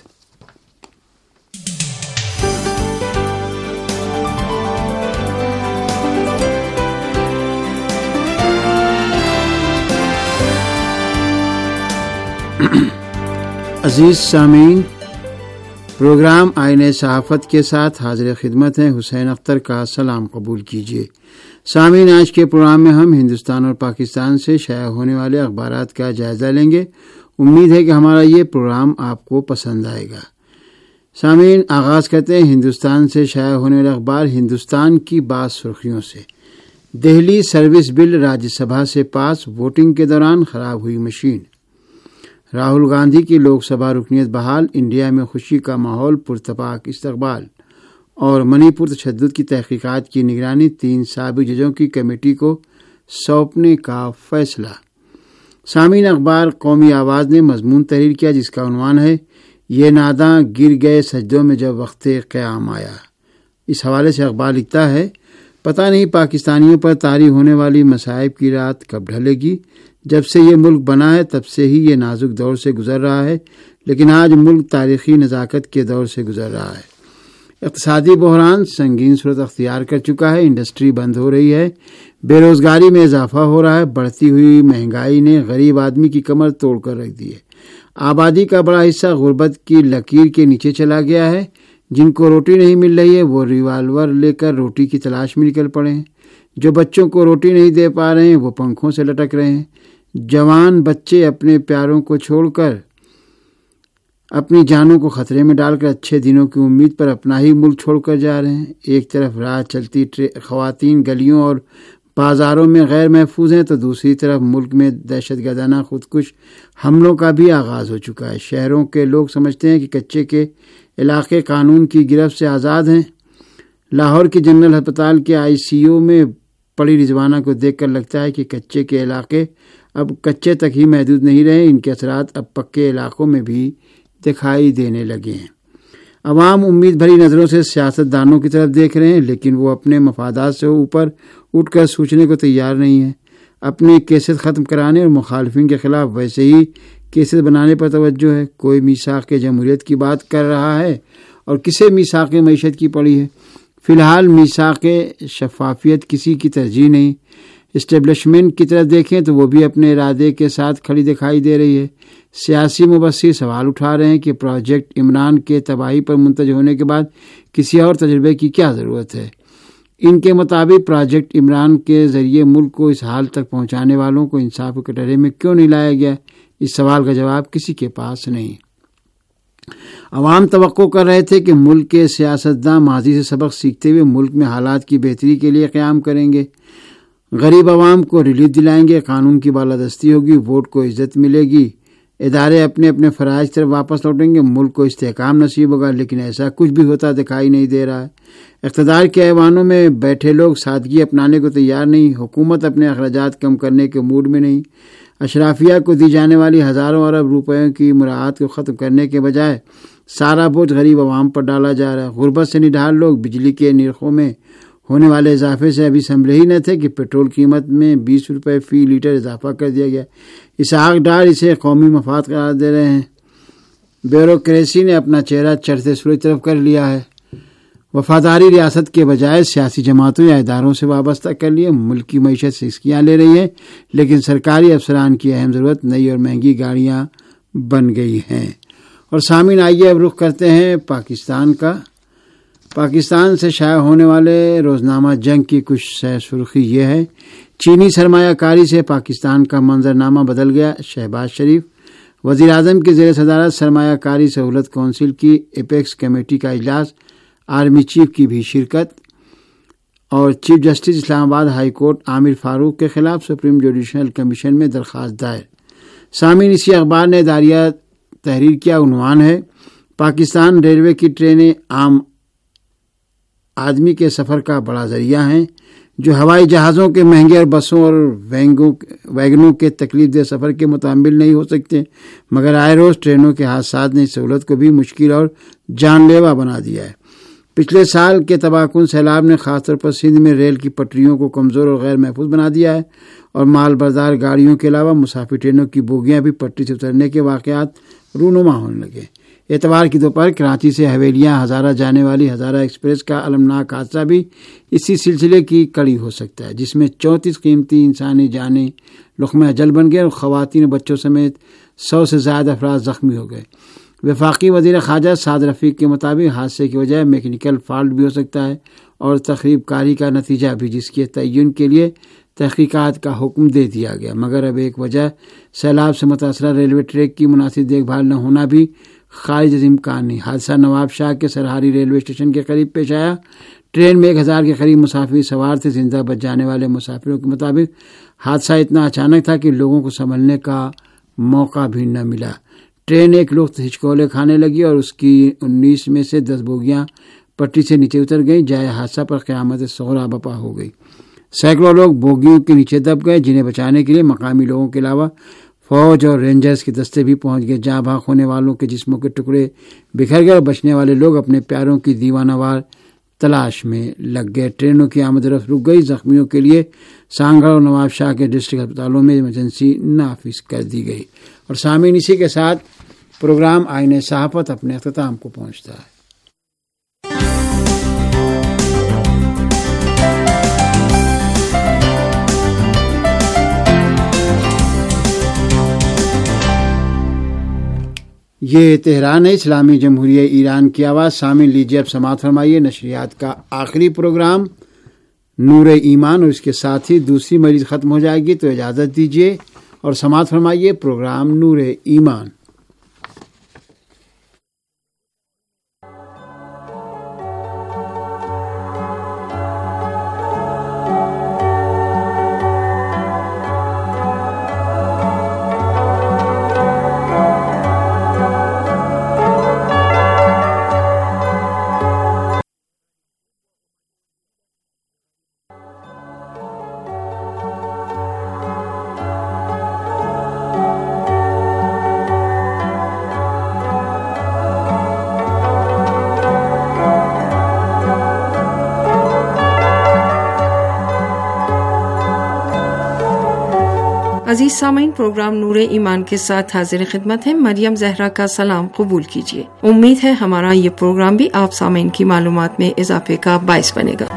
S3: عزیز سامعین، پروگرام آئینہ صحافت کے ساتھ حاضر خدمت ہیں حسین اختر کا سلام قبول کیجیے۔ سامعین، آج کے پروگرام میں ہم ہندوستان اور پاکستان سے شائع ہونے والے اخبارات کا جائزہ لیں گے۔ امید ہے کہ ہمارا یہ پروگرام آپ کو پسند آئے گا۔ سامعین، آغاز کرتے ہیں ہندوستان سے شائع ہونے والے اخبار ہندوستان کی بعض سرخیوں سے۔ دہلی سروس بل راجیہ سبھا سے پاس، ووٹنگ کے دوران خراب ہوئی مشین۔ راہل گاندھی کی لوک سبھا رکنیت بحال، انڈیا میں خوشی کا ماحول، پرتپاک استقبال۔ اور منی پور تشدد کی تحقیقات کی نگرانی 3 سابق ججوں کی کمیٹی کو سونپنے کا فیصلہ۔ سامعین، اخبار قومی آواز نے مضمون تحریر کیا جس کا عنوان ہے یہ ناداں گر گئے سجدوں میں جب وقت قیام آیا۔ اس حوالے سے اخبار لکھتا ہے پتہ نہیں پاکستانیوں پر طاری ہونے والی مصائب کی رات کب ڈھلے گی۔ جب سے یہ ملک بنا ہے تب سے ہی یہ نازک دور سے گزر رہا ہے، لیکن آج ملک تاریخی نزاکت کے دور سے گزر رہا ہے۔ اقتصادی بحران سنگین صورت اختیار کر چکا ہے، انڈسٹری بند ہو رہی ہے، بے روزگاری میں اضافہ ہو رہا ہے، بڑھتی ہوئی مہنگائی نے غریب آدمی کی کمر توڑ کر رکھ دی ہے۔ آبادی کا بڑا حصہ غربت کی لکیر کے نیچے چلا گیا ہے۔ جن کو روٹی نہیں مل رہی ہے وہ ریوالور لے کر روٹی کی تلاش میں نکل پڑے ہیں۔ جو بچوں کو روٹی نہیں دے پا رہے ہیں وہ پنکھوں سے لٹک رہے ہیں۔ جوان بچے اپنے پیاروں کو چھوڑ کر اپنی جانوں کو خطرے میں ڈال کر اچھے دنوں کی امید پر اپنا ہی ملک چھوڑ کر جا رہے ہیں۔ ایک طرف راہ چلتی خواتین گلیوں اور بازاروں میں غیر محفوظ ہیں تو دوسری طرف ملک میں دہشت گردانہ خودکش حملوں کا بھی آغاز ہو چکا ہے۔ شہروں کے لوگ سمجھتے ہیں کہ کچے کے علاقے قانون کی گرفت سے آزاد ہیں۔ لاہور کی جنرل ہسپتال کے ICU میں پڑی رضوانہ کو دیکھ کر لگتا ہے کہ کچے کے علاقے اب کچے تک ہی محدود نہیں رہے، ان کے اثرات اب پکے علاقوں میں بھی دکھائی دینے لگے ہیں۔ عوام امید بھری نظروں سے سیاست دانوں کی طرف دیکھ رہے ہیں، لیکن وہ اپنے مفادات سے اوپر اٹھ کر سوچنے کو تیار نہیں ہیں۔ اپنے کیسز ختم کرانے اور مخالفین کے خلاف ویسے ہی کیسز بنانے پر توجہ ہے۔ کوئی میثاق جمہوریت کی بات کر رہا ہے اور کسے میثاق معیشت کی پڑی ہے۔ فی الحال میثاق شفافیت کسی کی ترجیح نہیں۔ اسٹیبلشمنٹ کی طرف دیکھیں تو وہ بھی اپنے ارادے کے ساتھ کھڑی دکھائی دے رہی ہے۔ سیاسی مبصر سوال اٹھا رہے ہیں کہ پروجیکٹ عمران کے تباہی پر منتج ہونے کے بعد کسی اور تجربے کی کیا ضرورت ہے۔ ان کے مطابق پروجیکٹ عمران کے ذریعے ملک کو اس حال تک پہنچانے والوں کو انصاف کے کٹہرے میں کیوں نہیں لایا گیا، اس سوال کا جواب کسی کے پاس نہیں۔ عوام توقع کر رہے تھے کہ ملک کے سیاستداں ماضی سے سبق سیکھتے ہوئے ملک میں حالات کی بہتری کے لیے قیام کریں گے، غریب عوام کو ریلیف دلائیں گے، قانون کی بالادستی ہوگی، ووٹ کو عزت ملے گی، ادارے اپنے اپنے فرائض طرف واپس لوٹیں گے، ملک کو استحکام نصیب ہوگا۔ لیکن ایسا کچھ بھی ہوتا دکھائی نہیں دے رہا ہے۔ اقتدار کے ایوانوں میں بیٹھے لوگ سادگی اپنانے کو تیار نہیں، حکومت اپنے اخراجات کم کرنے کے موڈ میں نہیں، اشرافیہ کو دی جانے والی ہزاروں ارب روپیوں کی مراعات کو ختم کرنے کے بجائے سارا بوجھ غریب عوام پر ڈالا جا رہا ہے۔ غربت سے نڈھال لوگ بجلی کے نرخوں میں ہونے والے اضافے سے ابھی سنبھلے ہی نہ تھے کہ پیٹرول قیمت میں 20 روپے فی لیٹر اضافہ کر دیا گیا۔ اسحاق ڈار اسے قومی مفاد قرار دے رہے ہیں۔ بیوروکریسی نے اپنا چہرہ چڑھتے سورج طرف کر لیا ہے۔ وفاداری ریاست کے بجائے سیاسی جماعتوں یا اداروں سے وابستہ کر لیے، ملک کی معیشت سے سکیاں لے رہی ہیں، لیکن سرکاری افسران کی اہم ضرورت نئی اور مہنگی گاڑیاں بن گئی ہیں۔ اور سامعین، آئیے اب رخ کرتے ہیں پاکستان کا۔ پاکستان سے شائع ہونے والے روزنامہ جنگ کی کچھ سرخی یہ ہے: چینی سرمایہ کاری سے پاکستان کا منظرنامہ بدل گیا، شہباز شریف۔ وزیر اعظم کے زیر صدارت سرمایہ کاری سہولت کونسل کی ایپیکس کمیٹی کا اجلاس، آرمی چیف کی بھی شرکت۔ اور چیف جسٹس اسلام آباد ہائی کورٹ عامر فاروق کے خلاف سپریم جوڈیشل کمیشن میں درخواست دائر۔ سامعین، اسی اخبار نے داریہ تحریر کیا عنوان ہے: پاکستان ریلوے کی ٹرینیں عام آدمی کے سفر کا بڑا ذریعہ ہیں، جو ہوائی جہازوں کے مہنگے اور بسوں اور ویگنوں کے تکلیف دہ سفر کے متحمل نہیں ہو سکتے، مگر آئے روز ٹرینوں کے حادثات نے اس سہولت کو بھی مشکل اور جان لیوا بنا دیا ہے۔ پچھلے سال کے تباہ کن سیلاب نے خاص طور پر سندھ میں ریل کی پٹریوں کو کمزور اور غیر محفوظ بنا دیا ہے، اور مال بردار گاڑیوں کے علاوہ مسافر ٹرینوں کی بوگیاں بھی پٹری سے اترنے کے واقعات رونما ہونے لگے۔ اتوار کی دوپہر کراچی سے حویلیاں ہزارہ جانے والی ہزارہ ایکسپریس کا المناک حادثہ بھی اسی سلسلے کی کڑی ہو سکتا ہے، جس میں 34 قیمتی انسانی جانیں لقمہ اجل بن گئے اور خواتین و بچوں سمیت 100 سے زائد افراد زخمی ہو گئے۔ وفاقی وزیر خارجہ سعد رفیق کے مطابق حادثے کی وجہ میکینیکل فالٹ بھی ہو سکتا ہے اور تخریب کاری کا نتیجہ بھی، جس کے تعین کے لیے تحقیقات کا حکم دے دیا گیا۔ مگر اب ایک وجہ سیلاب سے متاثرہ ریلوے ٹریک کی مناسب دیکھ بھال نہ ہونا بھی خارج از امکان نہیں۔ حادثہ نواب شاہ کے سرہاری ریلوے اسٹیشن کے قریب پیش آیا۔ ٹرین میں 1000 کے قریب مسافر سوار تھے۔ زندہ بچ جانے والے مسافروں کے مطابق حادثہ اتنا اچانک تھا کہ لوگوں کو سنبھلنے کا موقع بھی نہ ملا۔ ٹرین ایک لخت ہچکولے کھانے لگی اور اس کی 19 میں سے 10 بوگیاں پٹری سے نیچے اتر گئیں۔ جائے حادثہ پر قیامت صغریٰ برپا ہو گئی۔ سینکڑوں لوگ بوگیوں کے نیچے دب گئے، جنہیں بچانے کے لیے مقامی لوگوں کے علاوہ فوج اور رینجرز کے دستے بھی پہنچ گئے۔ جہاں بھاگ ہونے والوں کے جسموں کے ٹکڑے بکھر گئے اور بچنے والے لوگ اپنے پیاروں کی دیوانہ وار تلاش میں لگ گئے۔ ٹرینوں کی آمد رفت رک گئی۔ زخمیوں کے لیے سانگڑ اور نواب شاہ کے ڈسٹرکٹ ہسپتالوں میں ایمرجنسی نافذ کر دی گئی۔ اور سامعین، اسی کے ساتھ پروگرام آئین صحافت اپنے اختتام کو پہنچتا ہے۔ یہ تہران ہے، اسلامی جمہوریہ ایران کی آواز۔ سامعین، لیجیے اب سماعت فرمائیے نشریات کا آخری پروگرام نور ایمان، اور اس کے ساتھ ہی دوسری مجلس ختم ہو جائے گی، تو اجازت دیجیے اور سماعت فرمائیے پروگرام نور ایمان۔
S7: عزیز سامعین، پروگرام نور ایمان کے ساتھ حاضر خدمت ہے۔ مریم زہرا کا سلام قبول کیجیے۔ امید ہے ہمارا یہ پروگرام بھی آپ سامعین کی معلومات میں اضافے کا باعث بنے گا۔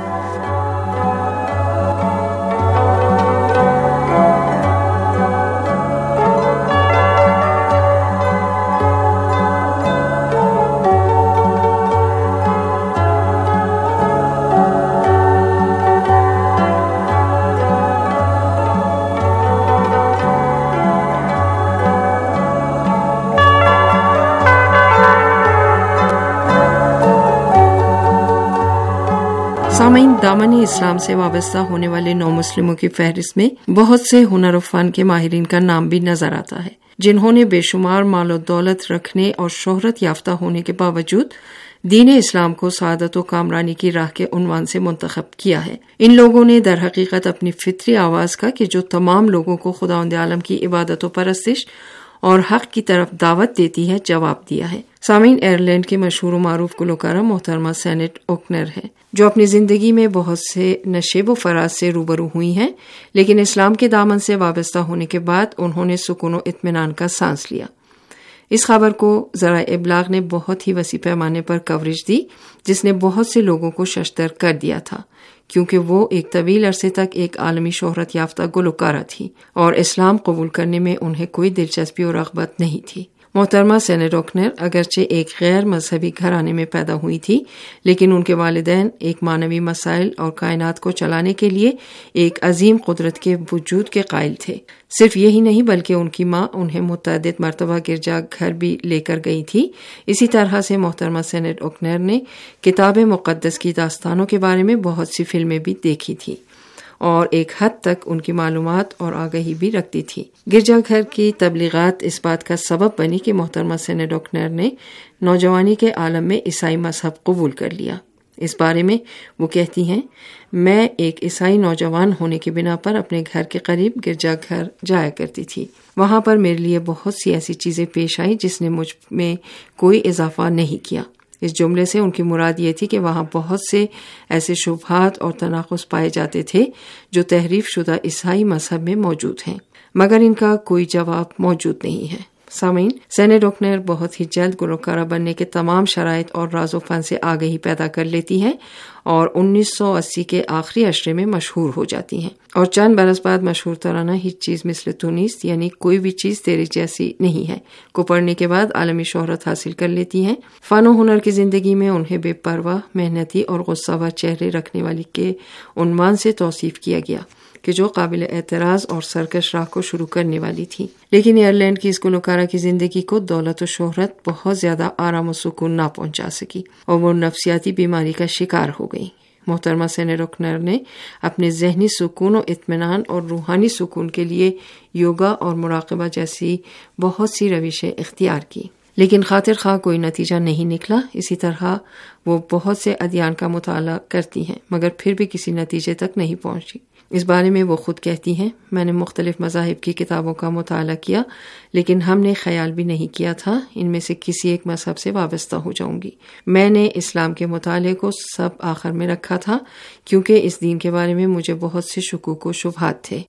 S7: سامعین، دامن اسلام سے وابستہ ہونے والے نو مسلموں کی فہرست میں بہت سے ہنر و فن کے ماہرین کا نام بھی نظر آتا ہے، جنہوں نے بے شمار مال و دولت رکھنے اور شہرت یافتہ ہونے کے باوجود دین اسلام کو سعادت و کامرانی کی راہ کے عنوان سے منتخب کیا ہے۔ ان لوگوں نے در حقیقت اپنی فطری آواز کا کہ جو تمام لوگوں کو خداوند عالم کی عبادت و پرستش اور حق کی طرف دعوت دیتی ہے، جواب دیا ہے۔ سامعین، آئرلینڈ کی مشہور و معروف گلوکارہ محترمہ سینٹ اوکنر ہے، جو اپنی زندگی میں بہت سے نشیب و فراز سے روبرو ہوئی ہیں، لیکن اسلام کے دامن سے وابستہ ہونے کے بعد انہوں نے سکون و اطمینان کا سانس لیا۔ اس خبر کو ذرائع ابلاغ نے بہت ہی وسیع پیمانے پر کوریج دی، جس نے بہت سے لوگوں کو ششدر کر دیا تھا، کیونکہ وہ ایک طویل عرصے تک ایک عالمی شہرت یافتہ گلوکارہ تھی اور اسلام قبول کرنے میں انہیں کوئی دلچسپی اور رغبت نہیں تھی۔ محترمہ سینٹ اوکنر اگرچہ ایک غیر مذہبی گھرانے میں پیدا ہوئی تھی، لیکن ان کے والدین ایک معنوی مسائل اور کائنات کو چلانے کے لیے ایک عظیم قدرت کے وجود کے قائل تھے۔ صرف یہی نہیں بلکہ ان کی ماں انہیں متعدد مرتبہ گرجا گھر بھی لے کر گئی تھی۔ اسی طرح سے محترمہ سینٹ اوکنر نے کتاب مقدس کی داستانوں کے بارے میں بہت سی فلمیں بھی دیکھی تھی اور ایک حد تک ان کی معلومات اور آگہی بھی رکھتی تھی۔ گرجا گھر کی تبلیغات اس بات کا سبب بنی کہ محترمہ سینٹ اوکنر نے نوجوانی کے عالم میں عیسائی مذہب قبول کر لیا۔ اس بارے میں وہ کہتی ہیں، میں ایک عیسائی نوجوان ہونے کی بنا پر اپنے گھر کے قریب گرجا گھر جایا کرتی تھی۔ وہاں پر میرے لیے بہت سی ایسی چیزیں پیش آئیں جس نے مجھ میں کوئی اضافہ نہیں کیا۔ اس جملے سے ان کی مراد یہ تھی کہ وہاں بہت سے ایسے شبہات اور تناقض پائے جاتے تھے جو تحریف شدہ عیسائی مذہب میں موجود ہیں، مگر ان کا کوئی جواب موجود نہیں ہے۔ سامعین، سینٹ اوکنر بہت ہی جلد گلوکارہ بننے کے تمام شرائط اور راز و فن سے آگہی پیدا کر لیتی ہیں اور 1980 کے آخری عشرے میں مشہور ہو جاتی ہیں، اور چند برس بعد مشہور ترانہ ہیچ چیز مثل تو نیست، یعنی کوئی بھی چیز تیری جیسی نہیں ہے، کو پڑھنے کے بعد عالمی شہرت حاصل کر لیتی ہیں۔ فن و ہنر کی زندگی میں انہیں بے پرواہ، محنتی اور غصہ ور چہرے رکھنے والی کے عنوان سے توصیف کیا گیا کہ جو قابل اعتراض اور سرکش راہ کو شروع کرنے والی تھی، لیکن آئرلینڈ کی اس گلوکارہ کی زندگی کو دولت و شہرت بہت زیادہ آرام و سکون نہ پہنچا سکی اور وہ نفسیاتی بیماری کا شکار ہو گئی۔ محترمہ سینٹ اوکنر نے اپنے ذہنی سکون و اطمینان اور روحانی سکون کے لیے یوگا اور مراقبہ جیسی بہت سی روشیں اختیار کی، لیکن خاطر خواہ کوئی نتیجہ نہیں نکلا۔ اسی طرح وہ بہت سے ادیان کا مطالعہ کرتی ہیں، مگر پھر بھی کسی نتیجے تک نہیں پہنچی۔ اس بارے میں وہ خود کہتی ہیں، میں نے مختلف مذاہب کی کتابوں کا مطالعہ کیا، لیکن ہم نے خیال بھی نہیں کیا تھا ان میں سے کسی ایک مذہب سے وابستہ ہو جاؤں گی۔ میں نے اسلام کے مطالعے کو سب آخر میں رکھا تھا، کیونکہ اس دین کے بارے میں مجھے بہت سے شکوک و شبہات تھے۔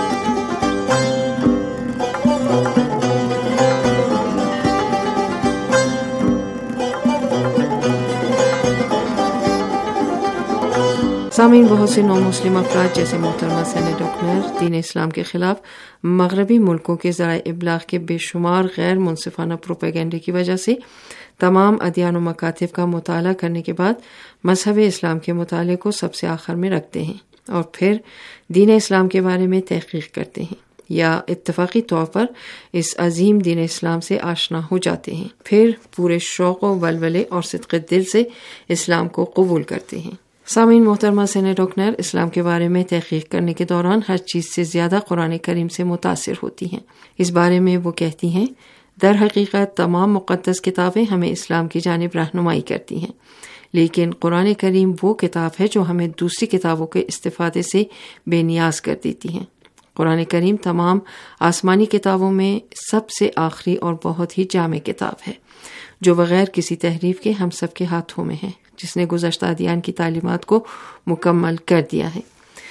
S7: سامعین، بہت سے نو مسلم افراد جیسے محترمہ سینٹ اوکنر دین اسلام کے خلاف مغربی ملکوں کے ذرائع ابلاغ کے بے شمار غیر منصفانہ پروپیگنڈے کی وجہ سے تمام ادیان و مکاتب کا مطالعہ کرنے کے بعد مذہب اسلام کے مطالعے کو سب سے آخر میں رکھتے ہیں اور پھر دین اسلام کے بارے میں تحقیق کرتے ہیں، یا اتفاقی طور پر اس عظیم دین اسلام سے آشنا ہو جاتے ہیں، پھر پورے شوق و ولولے اور صدق دل سے اسلام کو قبول کرتے ہیں۔ سامعین، محترمہ سینٹ اوکنر اسلام کے بارے میں تحقیق کرنے کے دوران ہر چیز سے زیادہ قرآن کریم سے متاثر ہوتی ہیں۔ اس بارے میں وہ کہتی ہیں، در حقیقت تمام مقدس کتابیں ہمیں اسلام کی جانب رہنمائی کرتی ہیں، لیکن قرآن کریم وہ کتاب ہے جو ہمیں دوسری کتابوں کے استفادے سے بے نیاز کر دیتی ہیں۔ قرآن کریم تمام آسمانی کتابوں میں سب سے آخری اور بہت ہی جامع کتاب ہے، جو بغیر کسی تحریف کے ہم سب کے ہاتھوں میں ہے، جس نے گزشتہ ادیان کی تعلیمات کو مکمل کر دیا ہے۔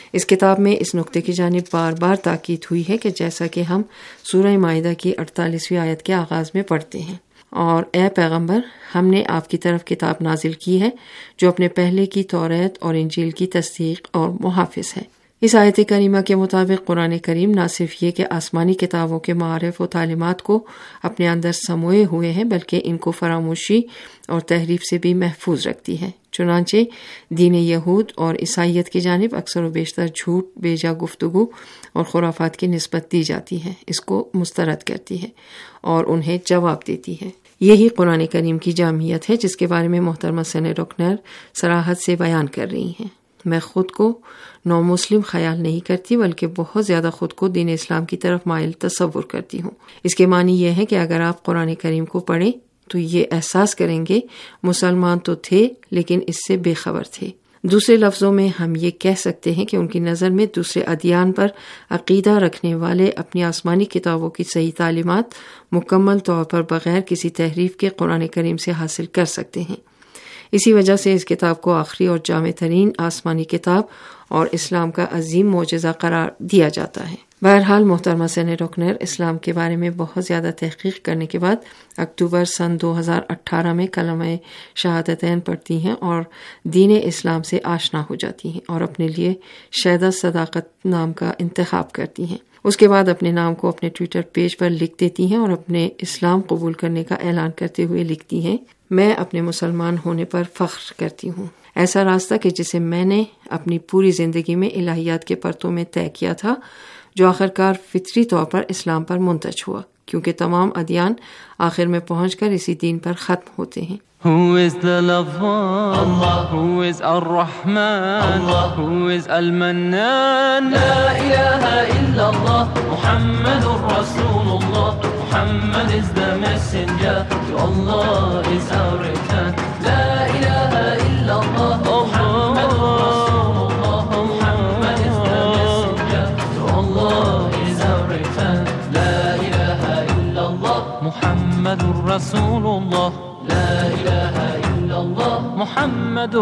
S7: اس کتاب میں اس نقطے کی جانب بار بار تاکید ہوئی ہے کہ جیسا کہ ہم سورہ مائدہ کی 48ویں آیت کے آغاز میں پڑھتے ہیں، اور اے پیغمبر، ہم نے آپ کی طرف کتاب نازل کی ہے جو اپنے پہلے کی توریت اور انجیل کی تصدیق اور محافظ ہے۔ اس آیت کریمہ کے مطابق قرآن کریم نہ صرف یہ کہ آسمانی کتابوں کے معارف و تعلیمات کو اپنے اندر سموئے ہوئے ہیں، بلکہ ان کو فراموشی اور تحریف سے بھی محفوظ رکھتی ہے۔ چنانچہ دین یہود اور عیسائیت کی جانب اکثر و بیشتر جھوٹ، بیجا گفتگو اور خرافات کی نسبت دی جاتی ہے، اس کو مسترد کرتی ہے اور انہیں جواب دیتی ہے۔ یہی قرآن کریم کی جامعیت ہے جس کے بارے میں محترمہ سنہ روکنر صراحت سے بیان کر رہی ہیں۔ میں خود کو نو مسلم خیال نہیں کرتی، بلکہ بہت زیادہ خود کو دین اسلام کی طرف مائل تصور کرتی ہوں۔ اس کے معنی یہ ہے کہ اگر آپ قرآن کریم کو پڑھیں تو یہ احساس کریں گے مسلمان تو تھے لیکن اس سے بے خبر تھے۔ دوسرے لفظوں میں ہم یہ کہہ سکتے ہیں کہ ان کی نظر میں دوسرے ادیان پر عقیدہ رکھنے والے اپنی آسمانی کتابوں کی صحیح تعلیمات مکمل طور پر بغیر کسی تحریف کے قرآن کریم سے حاصل کر سکتے ہیں۔ اسی وجہ سے اس کتاب کو آخری اور جامع ترین آسمانی کتاب اور اسلام کا عظیم معجزہ قرار دیا جاتا ہے۔ بہرحال محترمہ سنہ روکنر اسلام کے بارے میں بہت زیادہ تحقیق کرنے کے بعد اکتوبر سن 2018 میں کلمہ شہادتین پڑھتی ہیں اور دین اسلام سے آشنا ہو جاتی ہیں اور اپنے لیے شہدہ صداقت نام کا انتخاب کرتی ہیں۔ اس کے بعد اپنے نام کو اپنے ٹویٹر پیج پر لکھ دیتی ہیں اور اپنے اسلام قبول کرنے کا اعلان کرتے ہوئے لکھتی ہیں، میں اپنے مسلمان ہونے پر فخر کرتی ہوں۔ ایسا راستہ کہ جسے میں نے اپنی پوری زندگی میں الہیات کے پرتوں میں طے کیا تھا، جو آخرکار فطری طور پر اسلام پر منتج ہوا، کیونکہ تمام ادیان آخر میں پہنچ کر اسی دین پر ختم ہوتے ہیں۔
S9: Who is the Lafan? Allah. Who is Ar-Rahman? Allah. Who is Al-Mannan? La ilaha illallah, Muhammadur Rasulullah. Muhammad is the messenger, to Allah is our return. La ilaha illallah, Muhammadur Rasulullah. Muhammad is the messenger, to Allah is our return. La ilaha illallah, Muhammadur Rasulullah. لا الہ الا اللہ محمد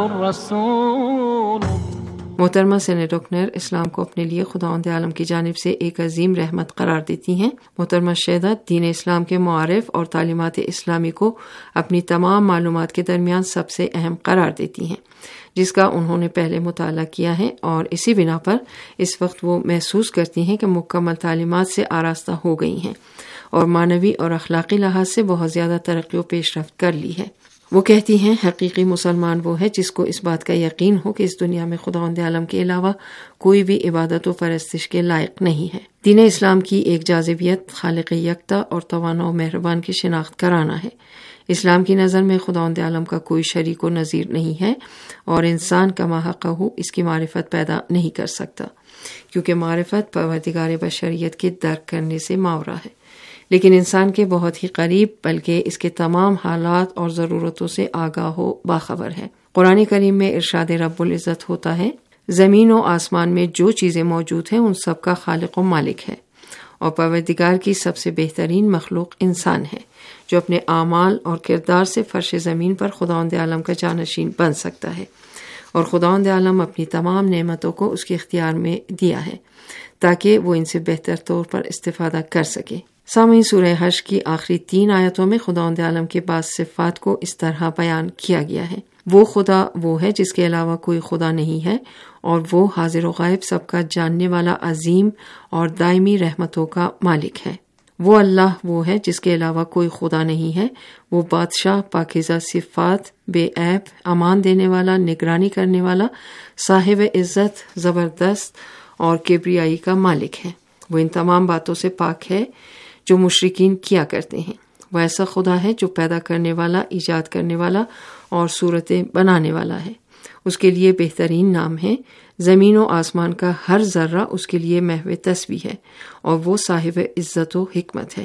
S9: الرسول۔
S7: محترمہ سنہ روکنر اسلام کو اپنے لیے خداوند عالم کی جانب سے ایک عظیم رحمت قرار دیتی ہیں۔ محترمہ شہدہ دین اسلام کے معارف اور تعلیمات اسلامی کو اپنی تمام معلومات کے درمیان سب سے اہم قرار دیتی ہیں، جس کا انہوں نے پہلے مطالعہ کیا ہے، اور اسی بنا پر اس وقت وہ محسوس کرتی ہیں کہ مکمل تعلیمات سے آراستہ ہو گئی ہیں اور معنوی اور اخلاقی لحاظ سے بہت زیادہ ترقی و پیش رفت کر لی ہے۔ وہ کہتی ہیں حقیقی مسلمان وہ ہے جس کو اس بات کا یقین ہو کہ اس دنیا میں خداوند عالم کے علاوہ کوئی بھی عبادت و پرستش کے لائق نہیں ہے۔ دین اسلام کی ایک جاذبیت خالق یکتا اور توانا و مہربان کی شناخت کرانا ہے۔ اسلام کی نظر میں خداوند عالم کا کوئی شریک و نظیر نہیں ہے، اور انسان کما حقہ اس کی معرفت پیدا نہیں کر سکتا، کیونکہ معرفت پروردگار بشریت کے درک کرنے سے ماورا ہے، لیکن انسان کے بہت ہی قریب بلکہ اس کے تمام حالات اور ضرورتوں سے آگاہ و باخبر ہے۔ قرآن کریم میں ارشاد رب العزت ہوتا ہے، زمین و آسمان میں جو چیزیں موجود ہیں ان سب کا خالق و مالک ہے، اور پروردگار کی سب سے بہترین مخلوق انسان ہے جو اپنے اعمال اور کردار سے فرش زمین پر خداوند عالم کا جانشین بن سکتا ہے، اور خداوند عالم اپنی تمام نعمتوں کو اس کے اختیار میں دیا ہے تاکہ وہ ان سے بہتر طور پر استفادہ کر سکے۔ سامعین، سورہ حشر کی آخری 3 آیتوں میں خداوند عالم کے بعض صفات کو اس طرح بیان کیا گیا ہے۔ وہ خدا وہ ہے جس کے علاوہ کوئی خدا نہیں ہے، اور وہ حاضر و غائب سب کا جاننے والا عظیم اور دائمی رحمتوں کا مالک ہے۔ وہ اللہ وہ ہے جس کے علاوہ کوئی خدا نہیں ہے، وہ بادشاہ پاکیزہ صفات، بے عیب، امان دینے والا، نگرانی کرنے والا، صاحب عزت، زبردست اور کبریائی کا مالک ہے۔ وہ ان تمام باتوں سے پاک ہے جو مشرکین کیا کرتے ہیں۔ وہ ایسا خدا ہے جو پیدا کرنے والا، ایجاد کرنے والا اور صورتیں بنانے والا ہے۔ اس کے لیے بہترین نام ہے۔ زمین و آسمان کا ہر ذرہ اس کے لیے محو تسبیح ہے، اور وہ صاحب عزت و حکمت ہے۔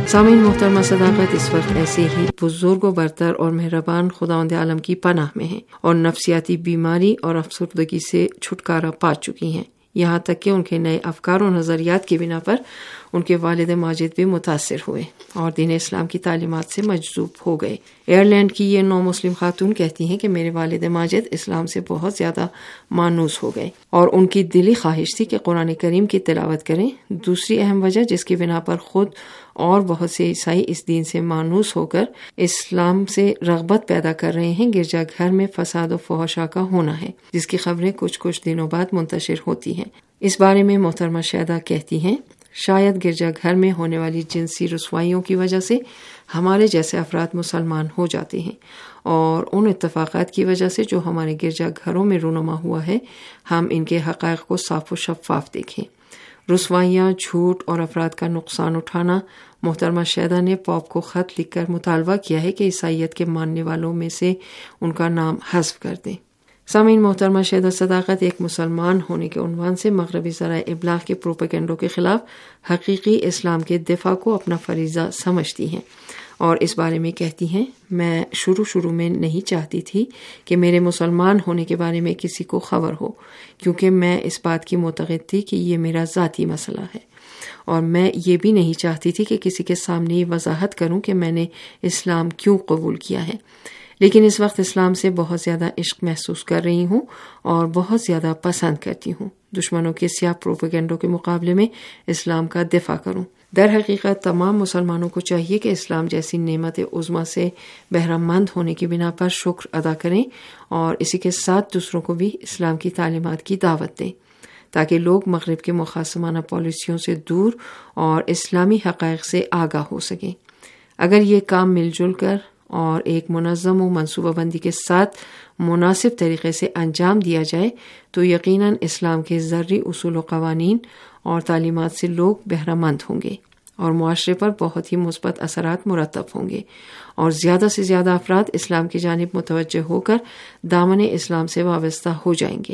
S7: سامعین محترمہ صداقت اس وقت ایسے ہی بزرگ و برتر اور مہربان خداوند عالم کی پناہ میں ہیں اور نفسیاتی بیماری اور افسردگی سے چھٹکارا پا چکی ہیں، یہاں تک کہ ان کے نئے افکار و نظریات کی بنا پر ان کے والد ماجد بھی متاثر ہوئے اور دین اسلام کی تعلیمات سے مجذوب ہو گئے۔ ایئرلینڈ کی یہ نو مسلم خاتون کہتی ہیں کہ میرے والد ماجد اسلام سے بہت زیادہ مانوس ہو گئے اور ان کی دلی خواہش تھی کہ قرآن کریم کی تلاوت کریں۔ دوسری اہم وجہ جس کی بنا پر خود اور بہت سے عیسائی اس دین سے مانوس ہو کر اسلام سے رغبت پیدا کر رہے ہیں، گرجا گھر میں فساد و فحشا کا ہونا ہے، جس کی خبریں کچھ دنوں بعد منتشر ہوتی ہیں۔ اس بارے میں محترمہ شیدا کہتی ہیں، شاید گرجا گھر میں ہونے والی جنسی رسوائیوں کی وجہ سے ہمارے جیسے افراد مسلمان ہو جاتے ہیں، اور ان اتفاقات کی وجہ سے جو ہمارے گرجا گھروں میں رونما ہوا ہے، ہم ان کے حقائق کو صاف و شفاف دیکھیں۔ رسوائیاں، جھوٹ اور افراد کا نقصان اٹھانا۔ محترمہ شیدا نے پوپ کو خط لکھ کر مطالبہ کیا ہے کہ عیسائیت کے ماننے والوں میں سے ان کا نام حذف کر دیں۔ سامعین، محترمہ شیدا صداقت ایک مسلمان ہونے کے عنوان سے مغربی ذرائع ابلاغ کے پروپیگنڈوں کے خلاف حقیقی اسلام کے دفاع کو اپنا فریضہ سمجھتی ہیں، اور اس بارے میں کہتی ہیں، میں شروع میں نہیں چاہتی تھی کہ میرے مسلمان ہونے کے بارے میں کسی کو خبر ہو، کیونکہ میں اس بات کی معتقد تھی کہ یہ میرا ذاتی مسئلہ ہے، اور میں یہ بھی نہیں چاہتی تھی کہ کسی کے سامنے یہ وضاحت کروں کہ میں نے اسلام کیوں قبول کیا ہے۔ لیکن اس وقت اسلام سے بہت زیادہ عشق محسوس کر رہی ہوں اور بہت زیادہ پسند کرتی ہوں۔ دشمنوں کے سیاہ پروپیگنڈوں کے مقابلے میں اسلام کا دفاع کروں۔ در حقیقت تمام مسلمانوں کو چاہیے کہ اسلام جیسی نعمت عظمیٰ سے بہرہ مند ہونے کی بنا پر شکر ادا کریں اور اسی کے ساتھ دوسروں کو بھی اسلام کی تعلیمات کی دعوت دیں، تاکہ لوگ مغرب کے مخاصمانہ پالیسیوں سے دور اور اسلامی حقائق سے آگاہ ہو سکیں۔ اگر یہ کام مل جل کر اور ایک منظم و منصوبہ بندی کے ساتھ مناسب طریقے سے انجام دیا جائے تو یقیناً اسلام کے ذرّی اصول و قوانین اور تعلیمات سے لوگ بہرہ مند ہوں گے اور معاشرے پر بہت ہی مثبت اثرات مرتب ہوں گے، اور زیادہ سے زیادہ افراد اسلام کی جانب متوجہ ہو کر دامن اسلام سے وابستہ ہو جائیں گے۔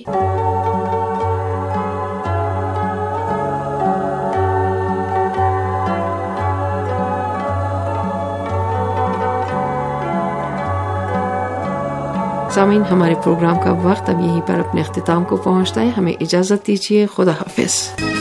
S7: سامعین، ہمارے پروگرام کا وقت اب یہیں پر اپنے اختتام کو پہنچتا ہے۔ ہمیں اجازت دیجیے، خدا حافظ۔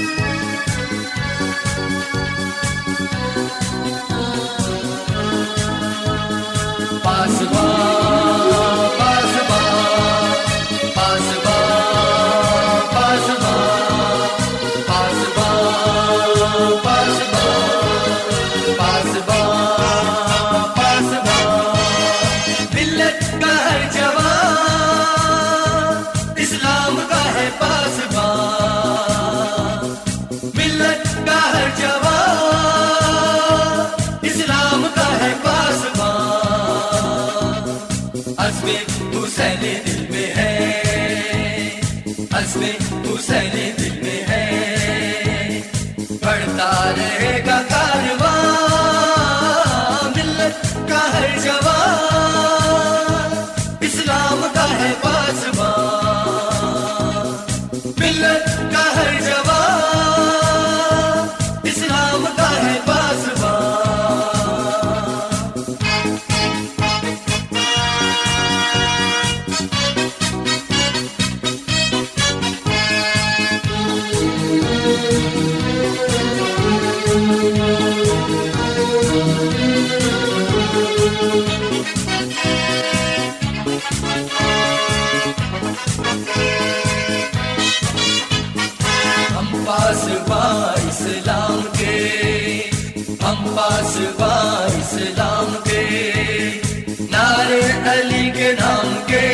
S10: اسلام کے نعرے علی کے نام کے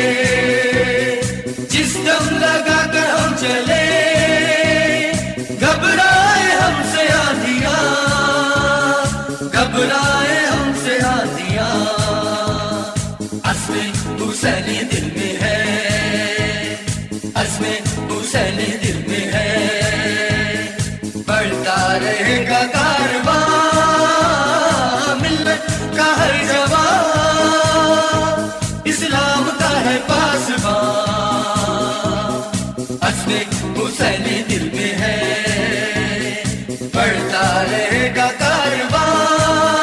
S10: جس دم لگا کر ہم چلے، گھبرائے ہم سے آندیاں، گھبرائے ہم سے آندیاں، عزم حسینی دل میں ہے، عزم حسینی دل میں ہے، بڑھتا رہے گا کارواں کا ہر جوان، اسلام کا ہے پاسباں، عزم حسینی دل میں ہے، بڑھتا رہے گا کارواں۔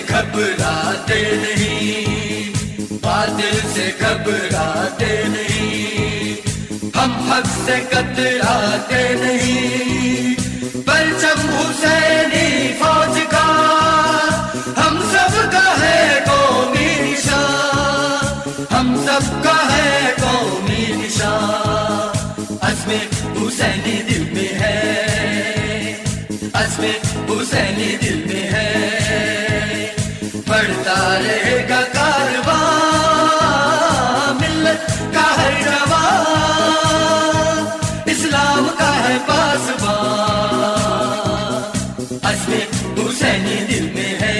S10: घबराते नहीं, बातिल से घबराते नहीं, हम हक से कतराते नहीं। परचम हुसैनी फौज का हम सब का है कौमी निशान, हम सब का है कौमी निशान। अज़्मे हुसैनी दिल में है, अज़्मे हुसैनी दिल में है, बढ़ता रहेगा कारवां मिल्लत का है जवान, इस्लाम का है पासबान। अज़्मे हुसैनी दिल में है,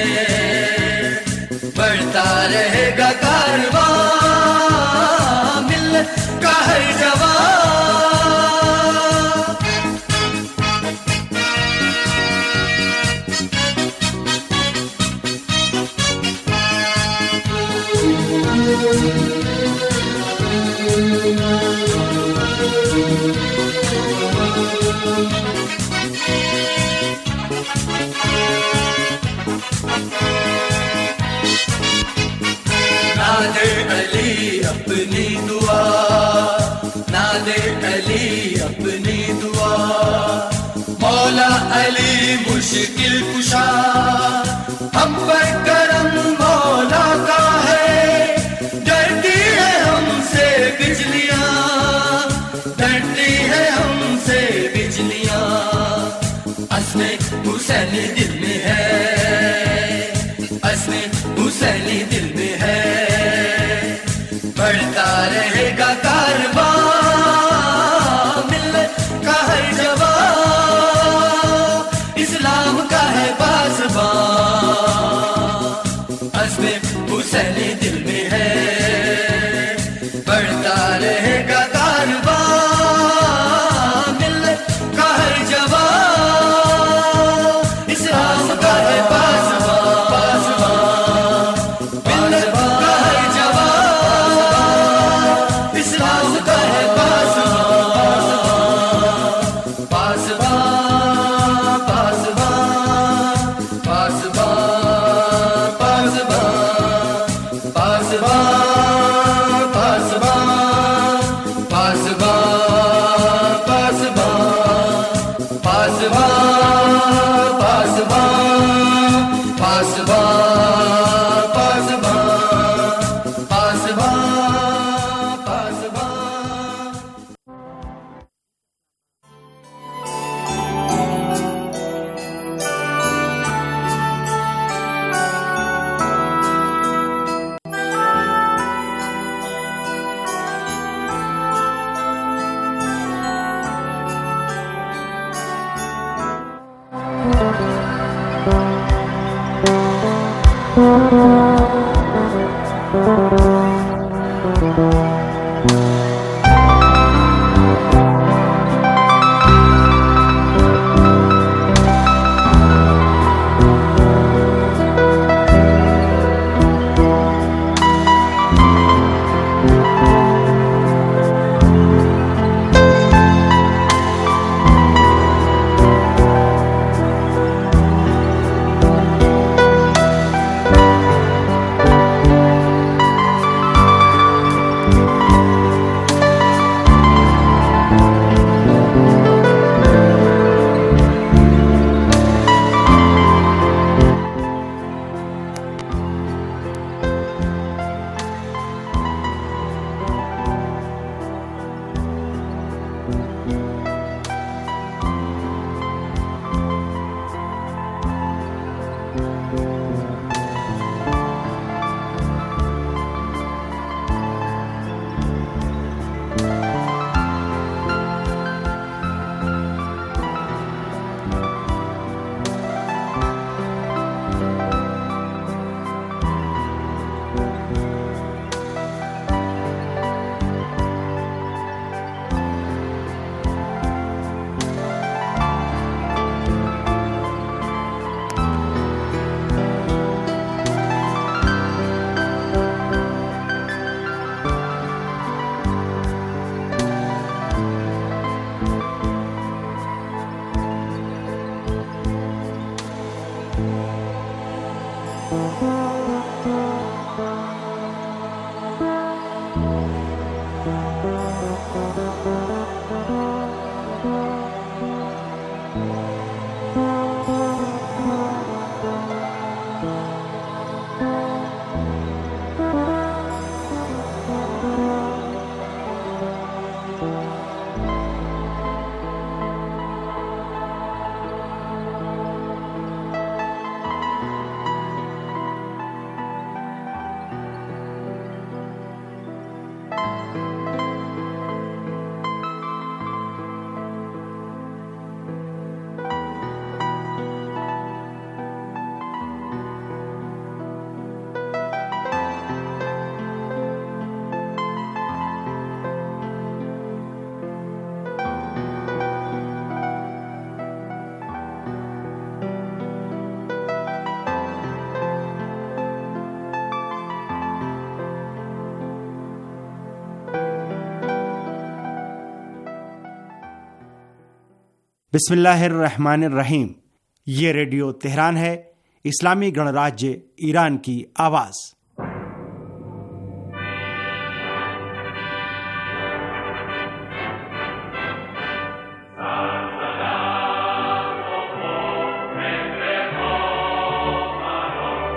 S10: बढ़ता रहेगा कारवां मिल्लत का है जवान। नादे अली अपनी दुआ, नादे अली अपनी दुआ, मौला अली मुश्किल कुशा, हम पर करम मौला का है। डरती है हमसे बिजलियां, डरती है हमसे बिजलियां। अज़्मे हुसैनी दिल में है, अज़्मे हुसैनी दिल में है, बढ़ता रहेगा कारवां मिल्लत का है जवान, इस्लाम का है पासबान। अज़्मे हुसैनी दिल में है, बढ़ता रहेगा कारवां मिल्लत का है जवान, इस्लाम का है पासबान, पासबान मिल्लत का है जवान, इस्लाम का है पासबान, पासबान पासबान पासबान पासबान पासबान पासबान पासबान पासबान पासबान पासबान पासबान पासबान पासबान।
S11: بسم اللہ الرحمن الرحیم۔ یہ ریڈیو تہران ہے، اسلامی گणراجیہ ایران کی آواز۔